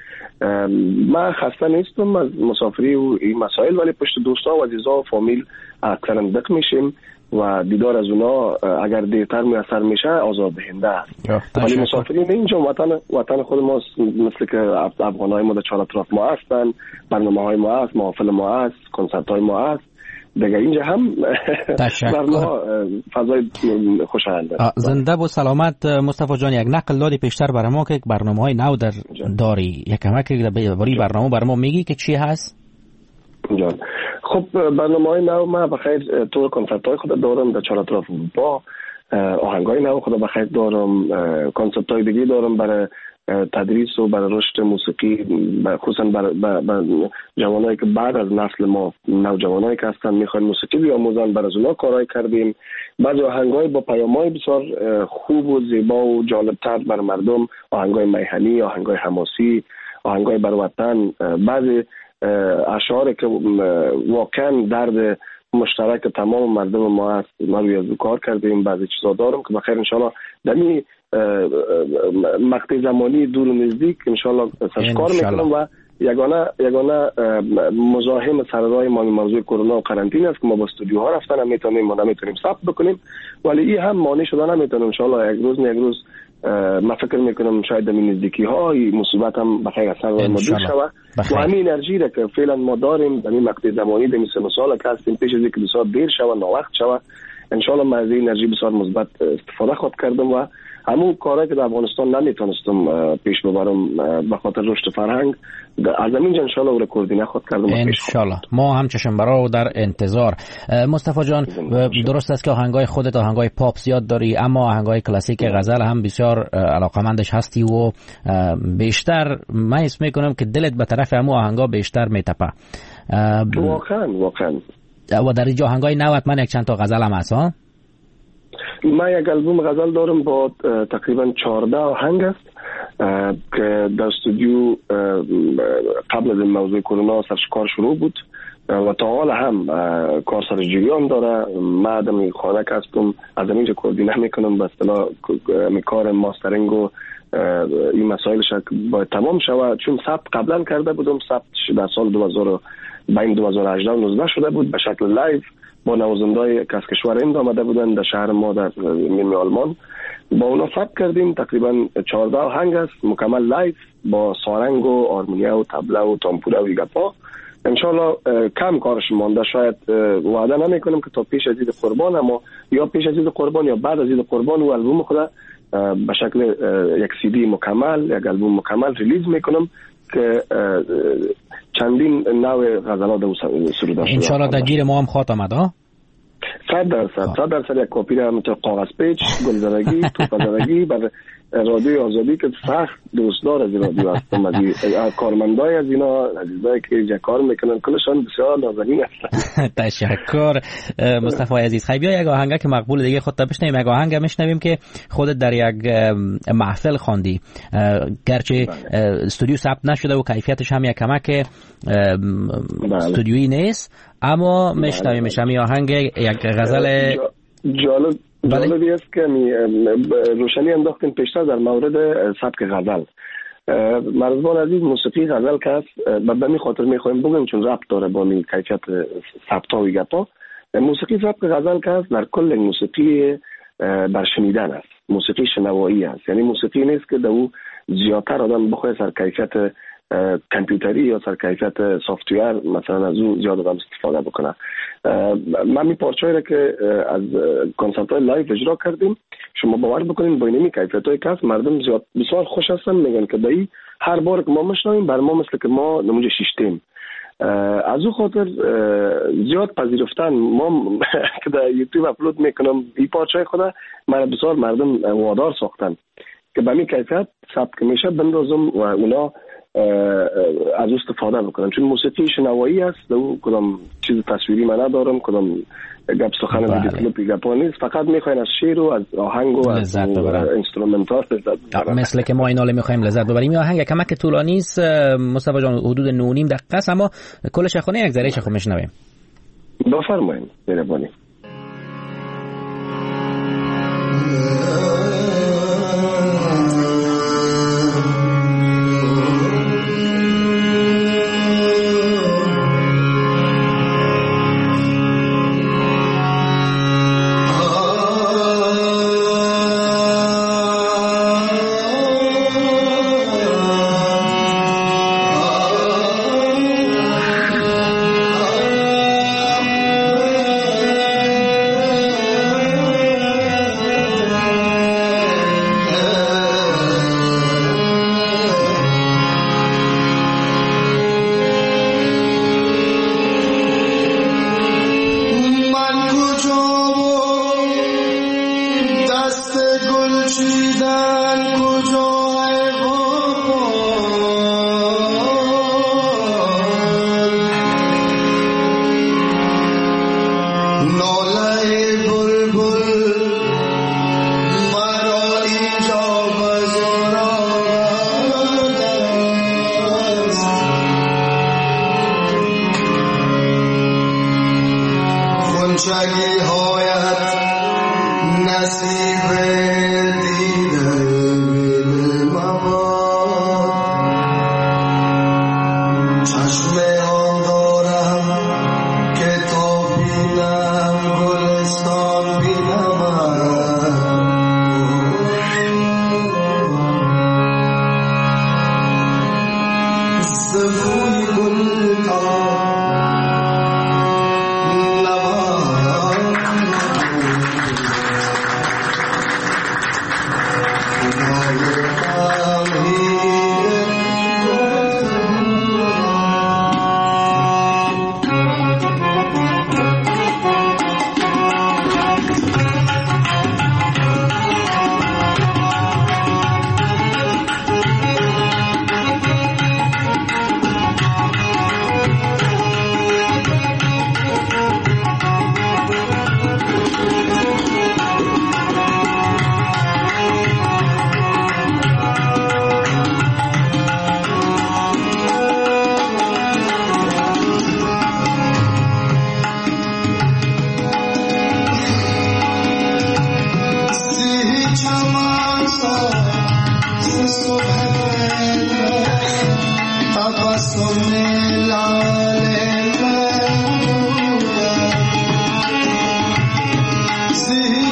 من خسته نیستم از مسافری و این مسائل، ولی پشت دوستا و عزیزا و فامیل اکثرا دق میشیم و دیدار از اونا اگر دیرتر میسر میشه آزاد دهنده است. ولی مسافرین اینجا وطن وطن خود ما مثل که افغانای ما در چهار اطراف ما هستن، برنامه های ما هست، محافل ما هست، کنسرت های ما هست، دیگه اینجا هم بر ما فضای خوشایند است. زنده و سلامت مصطفی جان. یک نقل دادی پیشتر برای ما که برنامه های نو در داری، یک کمک برای برنامه برای ما میگی که چی هست؟ جان خب برنامه های نو ما بخیر تو کنسرت های خود دارم در چهار اطراف اروپا، آهنگ های نو خود بخیر دارم، کنسرت های دیگه دارم برای تدریس و برای رشد موسیقی، خصوصا برای جوانایی که بعد از نسل ما، نوجوانایی که هستن میخوان موسیقی بیاموزن، برای اونا کارهای کردیم. بعضی آهنگای با پیام‌های بسیار خوب و زیبا و جالب‌تر برای مردم، آهنگای میهنی، آهنگای حماسی، آهنگای برای وطن، بعضی اشعاری که واقعا درد مشترک تمام مردم ما هست، ما روی از کار کردیم. بعضی چیزا دارم که بخیر انشالله در این مقطع زمانی دور و نزدیک انشالله کار میکنم و یگانه یگانه مزاحم سرراه ما موضوع کرونا و قرنطینه است که ما با استودیوها رفتن هم میتونیم ما نمیتونیم ثبت بکنیم، ولی این هم مانع شده نمیتونم. انشالله یک روز نه یک روز ما فکر میکنم شاید در نزدیکی ها این مصیبت هم بخیر از سر ما دور شود و همین انرژی را که فعلا ما داریم در این مقطع زمانی در سه سال که هستیم پیش از اینکه بسیار دیر شود، ناوقت شود، انشالله ما از این انرژی بسیار مثبت استفاده خود کردم و همون کاری که در افغانستان نمیتونستم پیش ببرم به خاطر رشد فرهنگ، از همینجا انشالله او را کوردینه خود کردم. انشالله ما هم چشم برا و در انتظار. مصطفی جان، درست است که آهنگای خودت آهنگای پاپ زیاد داری، اما آهنگای کلاسیک غزل هم بسیار علاقمندش هستی و بیشتر من حس میکنم که دلت به طرف همون آهنگا بیشتر میتپه. واقعا واقعا. و در اینجا آهنگای نوت من یک چند تا غزل هم هست ها؟ من یک البوم غزل دارم با تقریبا چهارده آهنگ است که در استودیو قبل از این موضوع کرونا سرش کار شروع بود و تا حال هم کار سر جریان داره. من آدم خانه که هستم از اینجا کوردینه میکنم به اصطلاح کار ماسترینگ و این مسائلش باید تمام شود، چون ثبت قبلا کرده بودم، ثبت در سال دو هزار بین دو هزار و هجده و نوزده شده بود به شکل لایو با نوازنده‌های که از کشور هند آمده بودن در شهر ما در نیمه آلمان. با اونا ثبت کردیم، تقریبا چهارده آهنگ است مکمل لایو با سارنگ و آرمونیا و طبله و تامپوله و گپا. انشالله کم کارش مانده، شاید وعده نمی کنم که تا پیش از عید قربان، اما یا پیش از عید قربان یا بعد از عید قربان و البوم خود به شکل یک سی دی مکمل، یک البوم مکمل ریلیز میکنم که چندین نوع غزلات او سروده شده. انشالله در گیر ما هم خواهد آمد ها؟ صد درصد صد درصد یک کپی را همینطور کاغذ پیچ گلزدگی توپزدگی بر رادیوی آزادی که سخت دوستدار از این رادیو هستم، از کارمندای از اینا عزیزایی که اینجا کار میکنن کلشان بسیار نازنین هستن. تشکر مصطفی عزیز. خیلی بیا یک آهنگ که مقبول دیگه خودت بشنویم، یک آهنگ میشنویم که خودت در یک محفل خواندی، گرچه استودیو ثبت نشده و کیفیتش هم یک کمک استودیویی نیست، اما میشنویمش. همین آهنگ یک غزل جالب جالبی است که روشنی انداختیم پیشتر در مورد سبک غزل. مرزبان عزیز، موسیقی غزل که است به بمی خاطر میخوایم بگیم چون ربط داره با می کیفیت ثبتا و گپا. موسیقی سبک غزل که است در کل موسیقی بر شنیدن است، موسیقی شنوایی است، یعنی موسیقی نیست که در او زیادتر آدم بخواه سر کیفیت کامپیوتری یا سر کیفیت سافتویر مثلا از او زیاد آدم استفاده بکنه. من می پارچه‌ای را که از کنسرت های لایو اجرا کردیم، شما باور بکنین با اینمی کیفیت های کس مردم زیاد بسیار خوش هستن، میگن که دایی هر بار که ما مشنویم بر ما مثل که ما نمونج شیشتیم. از او خاطر زیاد پذیرفتن ما که در یوتیوب اپلود میکنم این پارچه‌های خدا من بسیار مردم وادار ساختن که به می کیفیت ثبت میشه بندازم و اونا از استفاده بکنم، چون موسیقی شنوایی است، دو کدام چیز تصویری من ندارم، کدام گپ سخن ویدیو کلیپی گپا نیست، فقط میخواین از شعر و از آهنگ و از اینسترومنتال لذت ببرن، مثل که ما اینا رو میخوایم لذت ببریم. این آهنگ کمک طولانی است مصطفی جان، حدود نه و نیم دقیقه است، اما کلش خونه یک ذره خو میشنویم. بفرمایید مهربانی.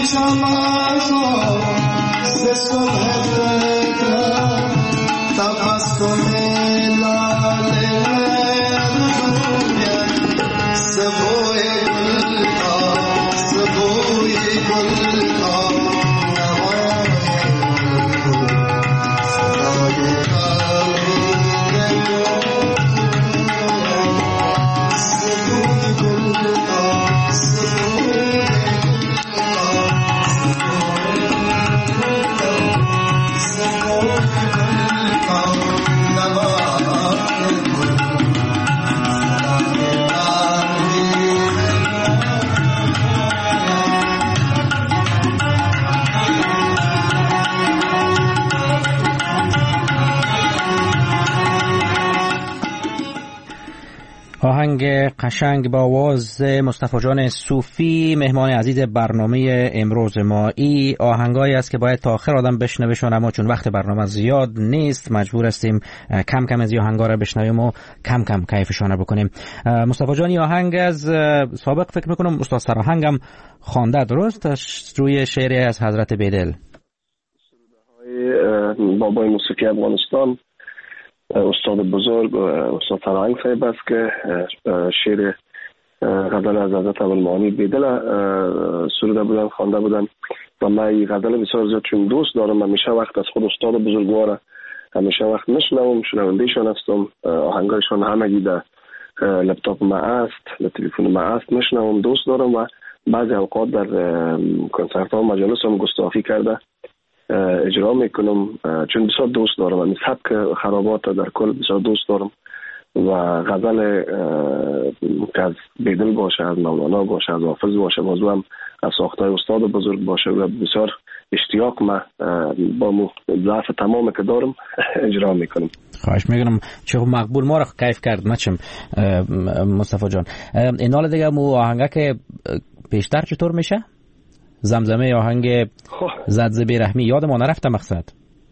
آهنگ قشنگ با آواز مصطفی جان صوفی، مهمان عزیز برنامه امروز ما. ای آهنگایی است که باید تا آخر آدم بشنوشون، اما چون وقت برنامه زیاد نیست مجبور هستیم کم کم از این آهنگا را بشنویم و کم کم کیفشان بکنیم. مصطفی جان آهنگ از سابق فکر میکنم استاد سراهنگم خوانده، درست؟ روی شعری از حضرت بیدل بابای موسیقی افغانستان استاد بزرگ استاد سراهنگ صاحب است که شعر غزل از حضرت ابوالمعانی بیدل سروده بودن، خوانده بودن و من این غزل بسیار زیاد چون دوست دارم. همیشه وقت از خود استاد بزرگوار همیشه وقت میشنوم، شنوندهشان هستم. آهنگایشان همگی در لپتاپ ما است، در تلفن ما است، میشنوم، دوست دارم و بعضی اوقات در کنسرت ها و مجالس هم گستاخی کرده اجرا میکنم چون بسیار دوست دارم. این سبک خرابات در کل بسیار دوست دارم و غزل که از بیدل باشه، از مولانا باشه، از حافظ باشه، بازو هم از ساختای استاد بزرگ باشه و بسیار اشتیاق ما با ضعف تمام که دارم اجرا میکنم. خواهش میکنم. چه مقبول ما را کیف کرد مچم مصطفی جان. این حال دیگه مو آهنگه که پیشتر چطور میشه؟ زمزمه آهنگ زد ز بیرحمی یاد ما نرفته مقصد.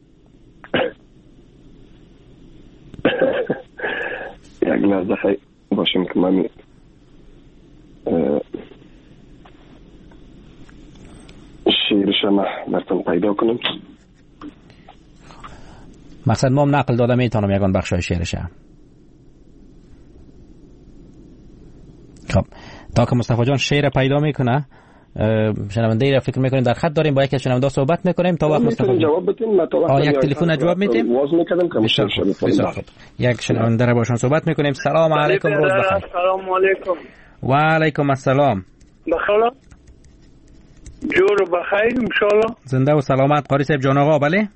یک لحظه خیلی باشیم که من شعرش ما براتون پیدا کنم. مقصد ما هم نقل داده میتونم یکان بخشای شعرش. خب تا که مصطفی جان شعر پیدا میکنه شنونده را فکر میکنیم در خط داریم، با یکی شنونده صحبت میکنیم تا وقت مصطفی جواب بدیم. ما تا وقت یک تلفن جواب میدیم. واز میکردم که بسیار خوب. یک شنونده را باشون صحبت میکنیم. سلام علیکم، روز بخیر. سلام علیکم. و علیکم السلام. بخیر. جور بخیر ان شاء الله. زنده و سلامت قاری صاحب جان آقا. بله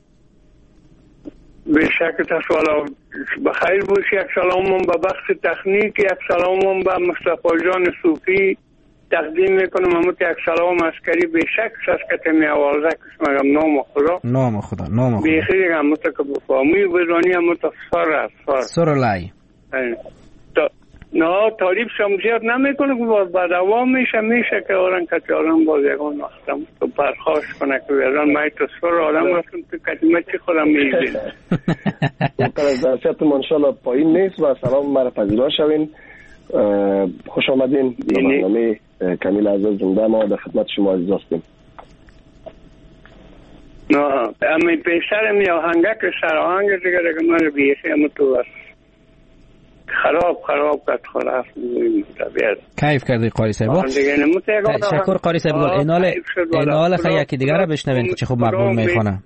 به شک تسوال بخیر باشی. یک سلامم به بخش تکنیک، یک سلامم به مصطفی جان صوفی تقدیم میکنم. امت یک سلام عسکری به شک سسکت می آوازه کس مگم نام خدا نام خدا نام خدا بیخی دیگه امت که بفامی بدانی امت سر است سر سر لای تا نه تعریف شمزیت نمیکنه که باز با دوام میشه میشه که آرن کتی آرن باز یکان وقتم تو پرخواش کنه که بیران مایی تو سر آرم رفتم تو کتیمه چی خودم میگید مقدر از درسیت منشالله پایین نیست و سلام مرا پذیرا شوین. خوش آمدین به برنامه کمیل عزیز زنده. ما در خدمت شما عزیز هستیم. نه امی پیشتر می آهنگه که سر آهنگ دیگه دیگه من بیخی اما تو بس خراب خراب کت خراب طبیعت کیف کردی قاری صاحب. تشکر قاری صاحب. اینال اینال خیلی یکی دیگه را بشنوین که چه خوب مقبول میخونه.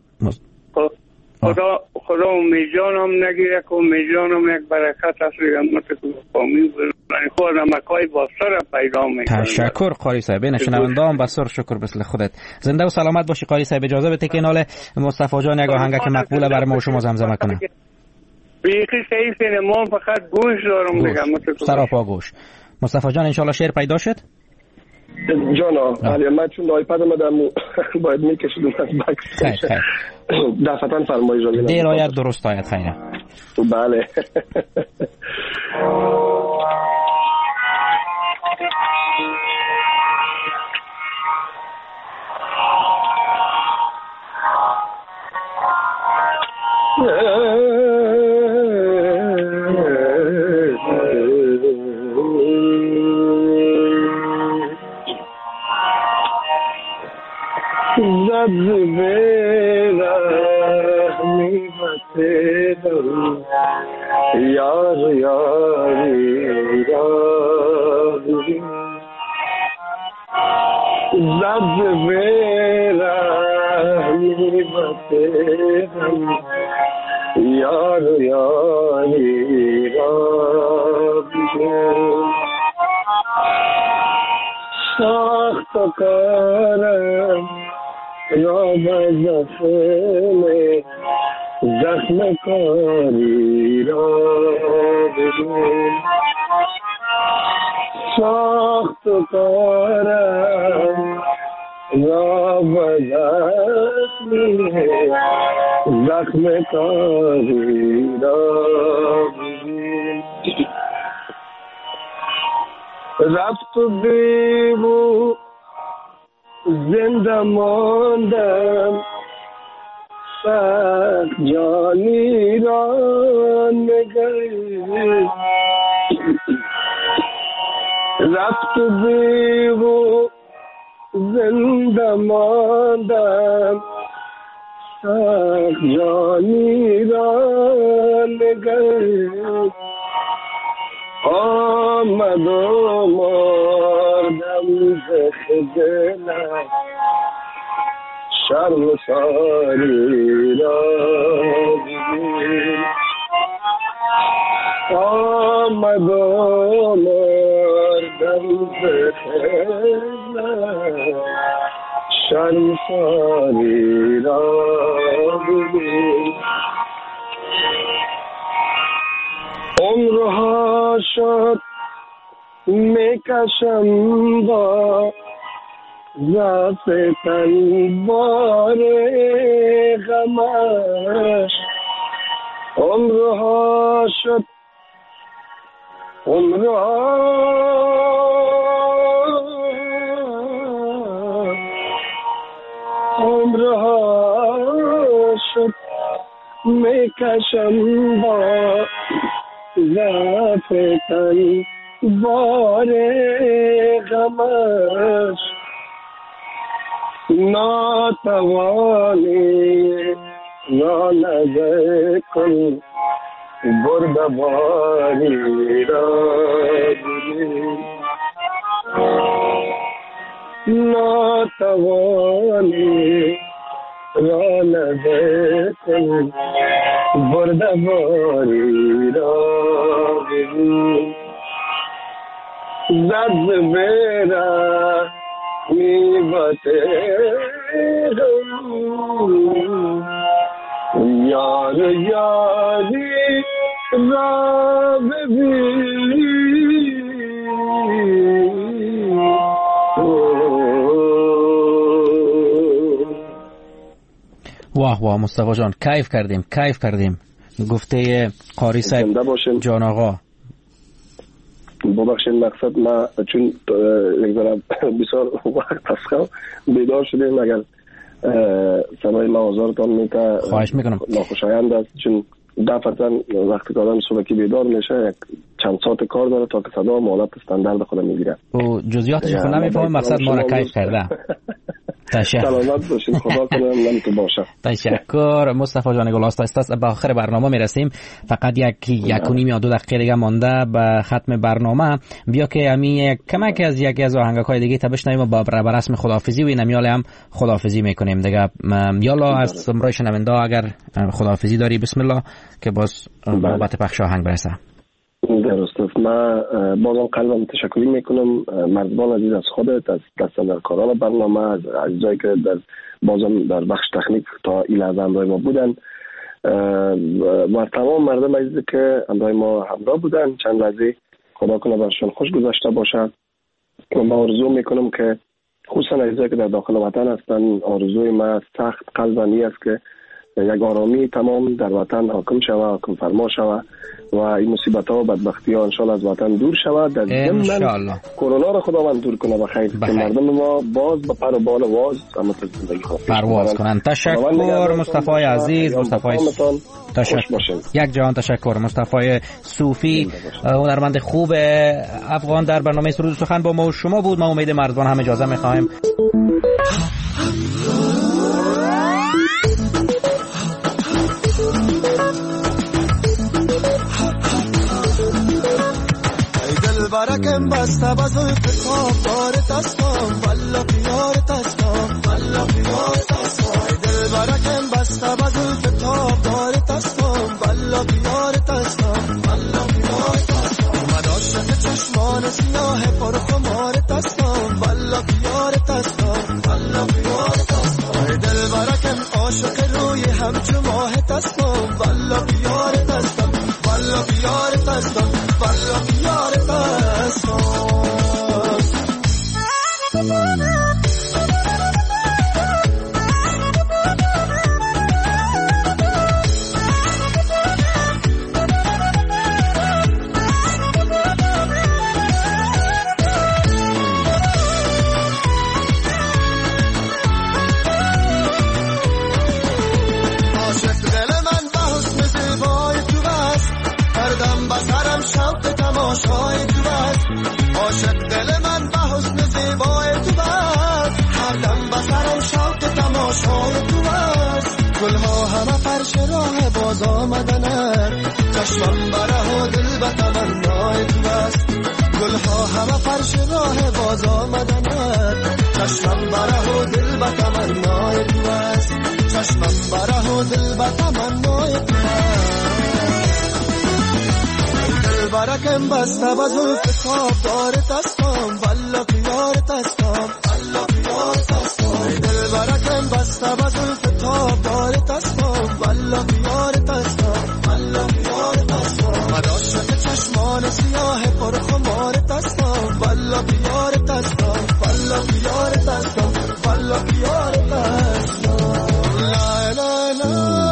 خدا خدا امیدجانم نگیره که امیدجانم یک برکت است دیگه که فامی من خودم مکای با سر پیدا میکنم. تشکر قاری صاحب. نشنونده هم بسر شکر مثل خودت. زنده و سلامت باشی قاری صاحب. اجازه بده که نال مصطفی جان یک آهنگ که مقبوله برای ما و شما زمزمه کنه. بیخی سیف ما فقط گوش دارم دیگه. سراپا گوش. مصطفی جان انشالله شعر پیدا شد. جانا ولی من چون آیپد آمدم باید میکشیدم از بکس. خیر خیر دفتن فرمایی جان. دیر آید درست آید. خیره بله. زد برحمی بسیدم یار یاری را زد برحمی بسیدم یار یاری را ساخت کارم را بزفم زخم کاری را بگم ساخت کارم را بزفم زخم کاری را بگم رفت بیبو زنده ماندم سخت جانی را نگری رفت بیبو زنده ماندم سخت جانی را نگری آمد و مردم زخدلم شرم ساری را بگیر آمد و مردم زخدلم شرم ساری را بگیر عمرها شد میکشم با ذات تن بار غمش عمرها شد عمرها عمرها شد میکشم با زفتن بار غمش ناتوانی نانده کن بردباری را بگیر ناتوانی رانده کن بردباری را بگیر زد برا می بته یار یاری را ببین واه واه مصطفی جان کیف کردیم کیف کردیم گفته قاری صاحب جان آقا. ببخشید مقصد ما چون یک ذره بسیار وقت هست بیدار شدیم اگر صدای ما آزارتان میته خواهش میکنم ناخوشایند است چون دفعتا وقتی که آدم صبحی بیدار میشه یک چند ساعت کار داره تا که صدا مالت استاندارد خود میگیره و جزئیاتش خود نمیفهمم مقصد ما را کیف کرده. تشکر سلامت باشین خدا کنه نمیتون باشه. تشکر مصطفی جان گل است. به آخر برنامه میرسیم فقط یک یک و نیم یا دو دقیقه دیگه مانده به ختم برنامه بیا که امی کمک از یکی از آهنگای دیگه تا بشنویم و با رسم خداحافظی و این امیال هم خداحافظی میکنیم دیگه. یالا از سمرای شنونده اگر خداحافظی داری بسم الله که باز بابت پخش آهنگ برسه. درست است. من بازم قلبم تشکر میکنم مردمان عزیز از خودت از دستاندرکاران برنامه از عزیزایی که در بازم در بخش تکنیک تا این لحظه همراه ما بودن و تمام مردم عزیزی که همراه ما همراه بودن چند لحظه خدا کنه برشون خوش گذشته باشد و من آرزو میکنم که خصوصا عزیزایی که در داخل وطن هستن آرزوی من سخت قلبانی است که یک آرامی تمام در وطن حاکم شود، حاکم فرما شود و این مصیبت ها و بدبختی ها انشالله از وطن دور شود. در ضمن کرونا را خداوند دور کنه بخیر که مردم ما باز به پر و بال واز اما زندگی خود پرواز کنند. تشکر مصطفی عزیز، مصطفی تشکر. یک جهان تشکر مصطفی صوفی، هنرمند خوب افغان در برنامه سرود سخن با ما و شما بود. ما امید مرزبان هم اجازه می‌خوایم. برکم بسته بزل فتاب دار دستم والله بیار دستم والله بیار دستم دل برکم بسته بزل فتاب دار دستم والله بیار دستم والله بیار دستم من عاشق چشمان سیاه پر خمار دستم والله بیار دستم والله بیار دستم دل برکم عاشق روی همچو ماه دستم والله بیار دستم والله بیار دستم والله بیار دستم. تماشای تو بست عاشق دل من به حسن زیبای تو بست هر دم بسرم شوق تماشای تو بست گلها همه فرش راه باز آمدنه چشمم بره و دل به تمنای تو بست گلها همه فرش راه باز آمدنه چشمم بره و دل به تمنای تو بست چشمم بره و دل به تمنای تو بست برکم بسته بزل فتاب دار دستم والله بیار دستم والله بیار دستم دل برکم بسته بزل فتاب دار دستم والله بیار دستم والله بیار دستم من عاشق چشمان سیاه پر خمار دستم والله بیار دستم والله بیار دستم والله بیار دستم. لا لا لا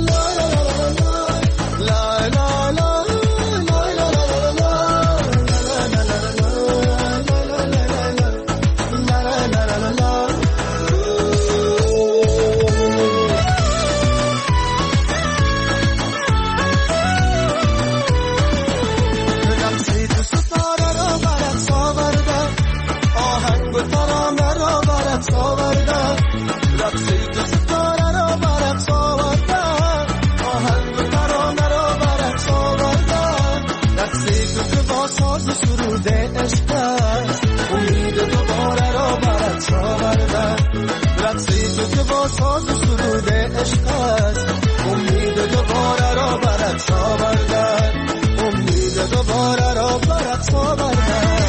ساز سرود عشق است امید دوباره را برات آوردن امید دوباره را برات آوردن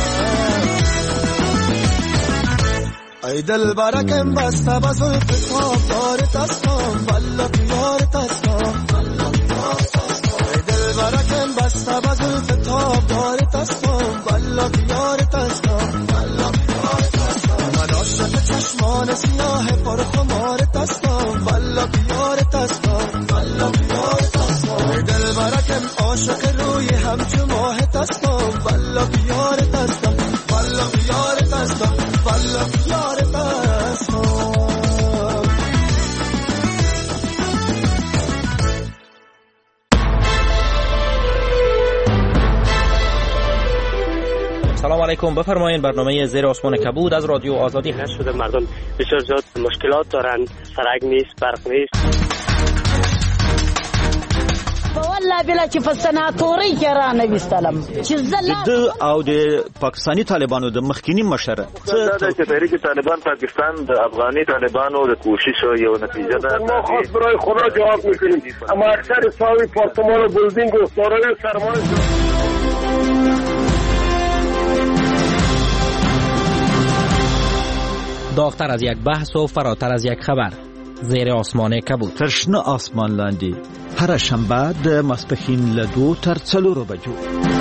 ای دل برکم بسته بزل فتاب دار دستم والله بیار دستم ای دل برکم بسته بزل فتاب دار دستم والله بیار دستم والله بیار دستم من عاشق چشمان سیاه پر خمار دستم والله بیار دستم والله بیار دستم دل برکم عاشق روی همچو ماه دستم والله بیار دستم والله بیار دستم والله بیار دستم. سلام علیکم، بفرمایید. برنامه زیر آسمان کبود از رادیو آزادی هست شده. مردم بسیار زیاد مشکلات دارن، سرک نیست، برق نیست. والله بلا چې په سناتوري کې را نویستلم چې د او د پاکستاني طالبانو د مخکینی مشر څه چې تحریک طالبان پاکستان د افغاني طالبانو د کوشش یو نتیجه ده. ما خاص برای خدا جواب میکنیم، اما اکثر ساوی پارتمان و بلدینگ و سارای سرمایه داغتر از یک بحث و فراتر از یک خبر. زیر آسمان کبود. ترشنه آسمان لاندی هر شنبه د ماسپښین له دوه تر څلورو بجو